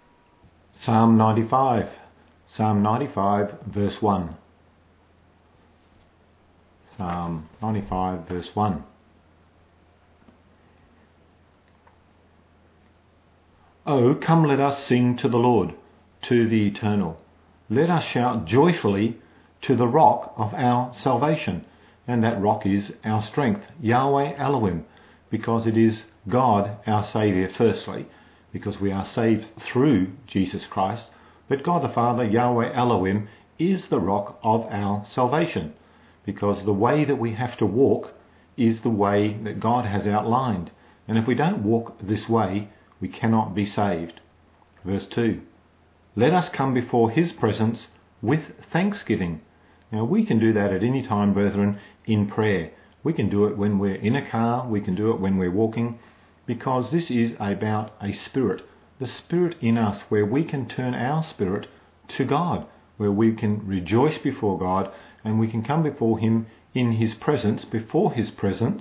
A: Psalm ninety-five. Psalm ninety-five, verse one. Psalm ninety-five, verse one. Oh, come let us sing to the Lord, to the Eternal. Let us shout joyfully to the rock of our salvation. And that rock is our strength, Yahweh Elohim, because it is God our Saviour firstly. because we are saved through Jesus Christ, but God the Father, Yahweh Elohim, is the rock of our salvation, because the way that we have to walk is the way that God has outlined. And if we don't walk this way, we cannot be saved. Verse two, let us come before his presence with thanksgiving. Now we can do that at any time, brethren, in prayer. We can do it when we're in a car, we can do it when we're walking, because this is about a spirit, the spirit in us, where we can turn our spirit to God, where we can rejoice before God, and we can come before him in his presence, before his presence,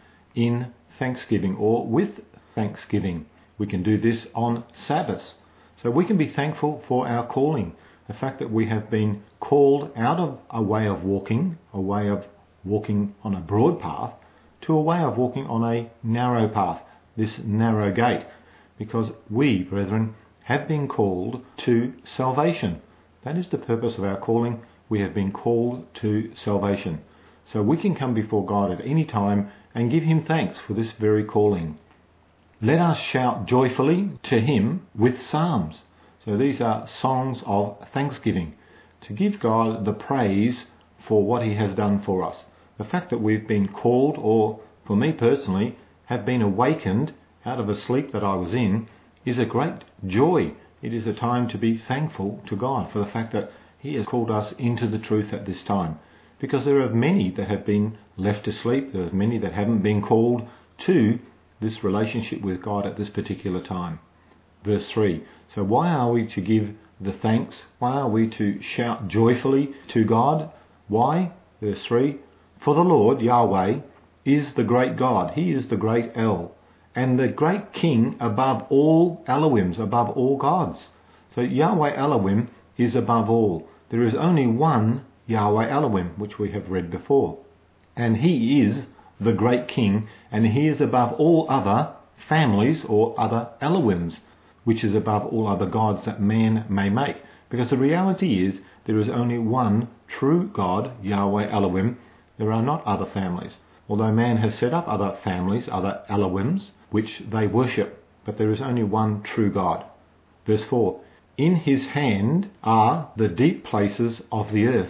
A: in thanksgiving or with thanksgiving. We can do this on Sabbaths. So we can be thankful for our calling, the fact that we have been called out of a way of walking, a way of walking on a broad path, to a way of walking on a narrow path, this narrow gate, because we, brethren, have been called to salvation. That is the purpose of our calling. We have been called to salvation. So we can come before God at any time and give him thanks for this very calling. Let us shout joyfully to him with psalms. So these are songs of thanksgiving, to give God the praise for what he has done for us. The fact that we've been called, or for me personally, have been awakened out of a sleep that I was in, is a great joy. It is a time to be thankful to God for the fact that he has called us into the truth at this time. Because there are many that have been left asleep, there are many that haven't been called to this relationship with God at this particular time. Verse three, so why are we to give the thanks? Why are we to shout joyfully to God? Why? Verse three, for the Lord, Yahweh, is the great God. He is the great El, and the great King above all Elohims, above all gods. So Yahweh Elohim is above all. There is only one Yahweh Elohim, which we have read before. And he is the great King, and he is above all other families or other Elohims, which is above all other gods that man may make. Because the reality is there is only one true God, Yahweh Elohim. There are not other families. Although man has set up other families, other Elohims, which they worship, but there is only one true God. Verse four, in his hand are the deep places of the earth.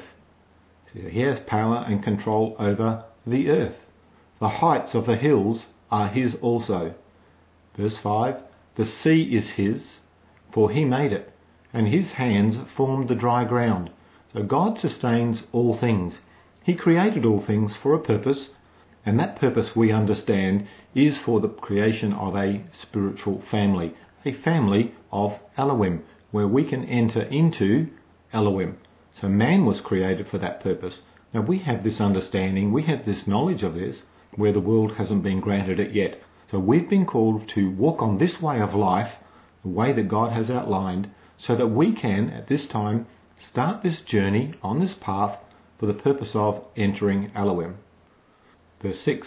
A: So he has power and control over the earth. The heights of the hills are his also. Verse five, the sea is his, for he made it, and his hands formed the dry ground. So God sustains all things. He created all things for a purpose, and that purpose, we understand, is for the creation of a spiritual family, a family of Elohim, where we can enter into Elohim. So man was created for that purpose. Now we have this understanding, we have this knowledge of this, where the world hasn't been granted it yet. So we've been called to walk on this way of life, the way that God has outlined, so that we can, at this time, start this journey on this path for the purpose of entering Elohim. Verse six,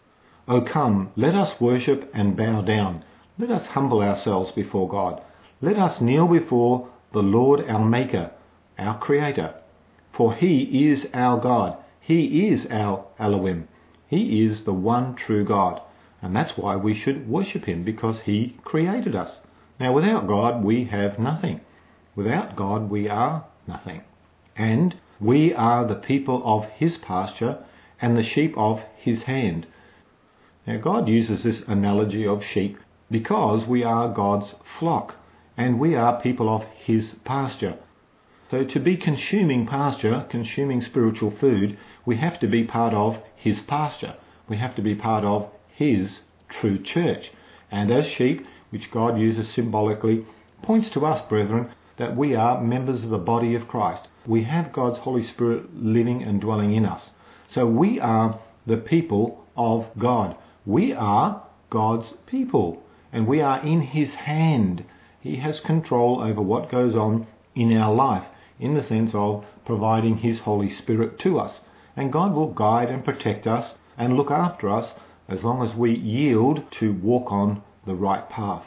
A: O come, let us worship and bow down. Let us humble ourselves before God. Let us kneel before the Lord our Maker, our Creator. For he is our God. He is our Elohim. He is the one true God. And that's why we should worship him, because he created us. Now without God we have nothing. Without God we are nothing. And we are the people of his pasture and the sheep of his hand. Now God uses this analogy of sheep because we are God's flock and we are people of his pasture. So to be consuming pasture, consuming spiritual food, we have to be part of his pasture. We have to be part of his true church. And as sheep, which God uses symbolically, points to us, brethren, that we are members of the body of Christ. We have God's Holy Spirit living and dwelling in us. So we are the people of God. We are God's people, and we are in his hand. He has control over what goes on in our life, in the sense of providing his Holy Spirit to us. And God will guide and protect us and look after us as long as we yield to walk on the right path.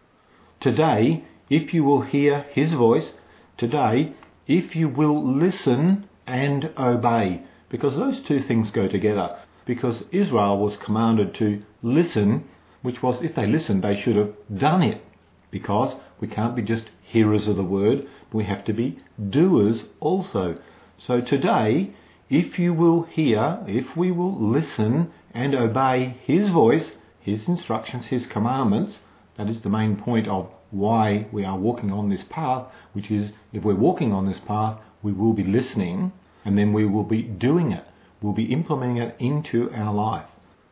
A: Today, if you will hear his voice, today, if you will listen and obey, because those two things go together, because Israel was commanded to listen, which was, if they listened, they should have done it, because we can't be just hearers of the word, but we have to be doers also. So today, if you will hear, if we will listen and obey his voice, his instructions, his commandments, that is the main point of why we are walking on this path, which is if we're walking on this path, we will be listening and then we will be doing it. We'll be implementing it into our life.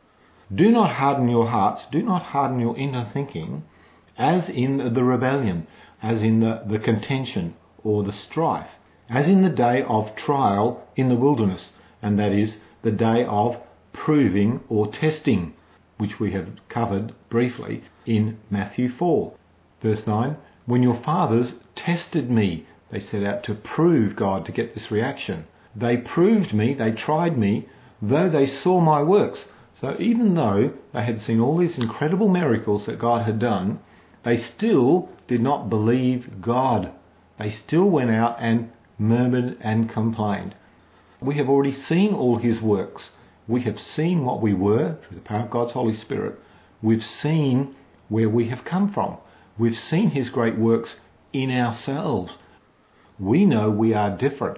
A: Do not harden your hearts, do not harden your inner thinking, as in the rebellion, as in the, the contention or the strife, as in the day of trial in the wilderness, and that is the day of proving or testing, which we have covered briefly in Matthew four. Verse nine, when your fathers tested me, they set out to prove God to get this reaction. They proved me, they tried me, though they saw my works. So even though they had seen all these incredible miracles that God had done, they still did not believe God. They still went out and murmured and complained. We have already seen all his works. We have seen what we were through the power of God's Holy Spirit. We've seen where we have come from. We've seen his great works in ourselves. We know we are different.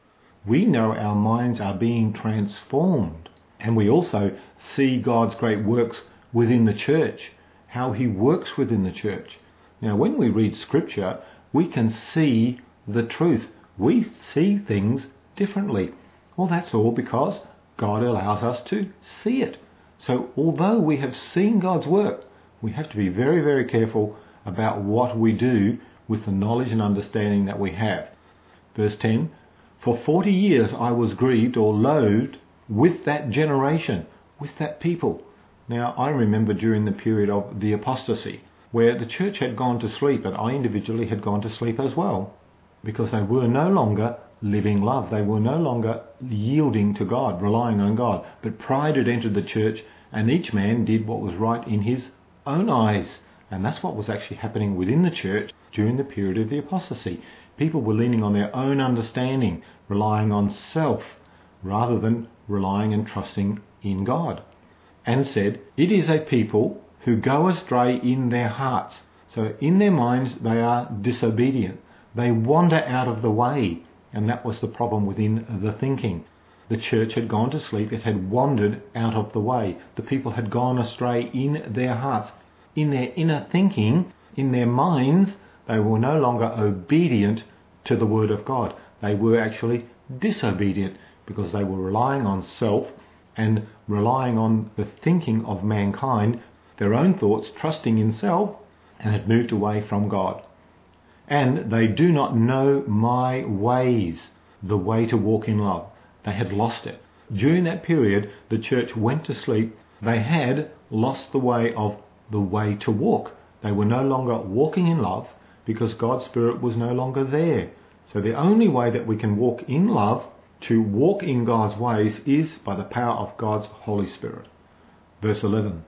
A: We know our minds are being transformed. And we also see God's great works within the church, how he works within the church. Now, when we read Scripture, we can see the truth. We see things differently. Well, that's all because God allows us to see it. So although we have seen God's work, we have to be very, very careful about what we do with the knowledge and understanding that we have. Verse ten, for forty years I was grieved or loathed with that generation, with that people. Now, I remember during the period of the apostasy, where the church had gone to sleep, and I individually had gone to sleep as well, because they were no longer living love. They were no longer yielding to God, relying on God. But pride had entered the church, and each man did what was right in his own eyes. And that's what was actually happening within the church during the period of the apostasy. People were leaning on their own understanding, relying on self, rather than relying and trusting in God. And said, it is a people who go astray in their hearts. So in their minds they are disobedient. They wander out of the way. And that was the problem within the thinking. The church had gone to sleep. It had wandered out of the way. The people had gone astray in their hearts. In their inner thinking, in their minds, they were no longer obedient to the word of God. They were actually disobedient because they were relying on self and relying on the thinking of mankind, their own thoughts, trusting in self, and had moved away from God. And they do not know my ways, the way to walk in love. They had lost it. During that period, the church went to sleep. They had lost the way of the way to walk. They were no longer walking in love because God's Spirit was no longer there. So the only way that we can walk in love, to walk in God's ways, is by the power of God's Holy Spirit. Verse eleven.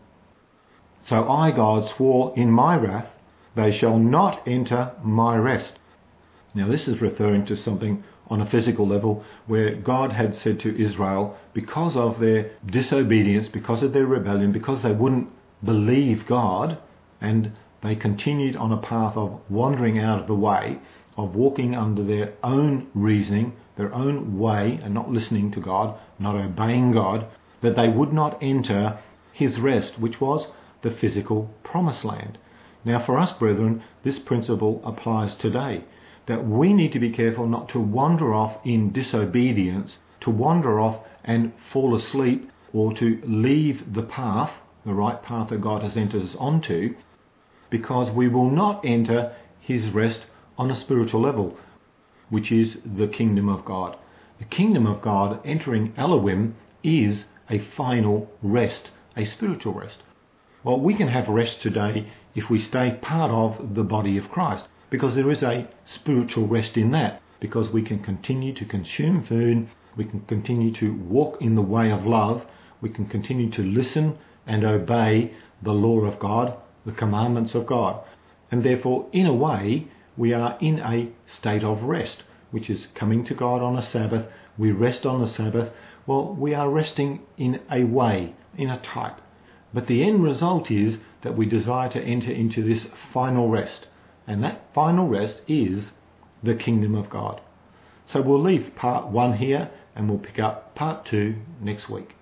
A: So I, God, swore in my wrath, they shall not enter my rest. Now this is referring to something on a physical level where God had said to Israel, because of their disobedience, because of their rebellion, because they wouldn't believe God, and they continued on a path of wandering out of the way, of walking under their own reasoning, their own way, and not listening to God, not obeying God, that they would not enter his rest, which was the physical promised land. Now for us, brethren, this principle applies today, that we need to be careful not to wander off in disobedience, to wander off and fall asleep, or to leave the path, the right path that God has entered us onto, because we will not enter his rest on a spiritual level, which is the kingdom of God. The kingdom of God, entering Elohim, is a final rest, a spiritual rest. Well, we can have rest today if we stay part of the body of Christ, because there is a spiritual rest in that, because we can continue to consume food, we can continue to walk in the way of love, we can continue to listen and obey the law of God, the commandments of God. And therefore, in a way, we are in a state of rest, which is coming to God on a Sabbath. We rest on the Sabbath. Well, we are resting in a way, in a type. But the end result is that we desire to enter into this final rest. And that final rest is the kingdom of God. So we'll leave part one here and we'll pick up part two next week.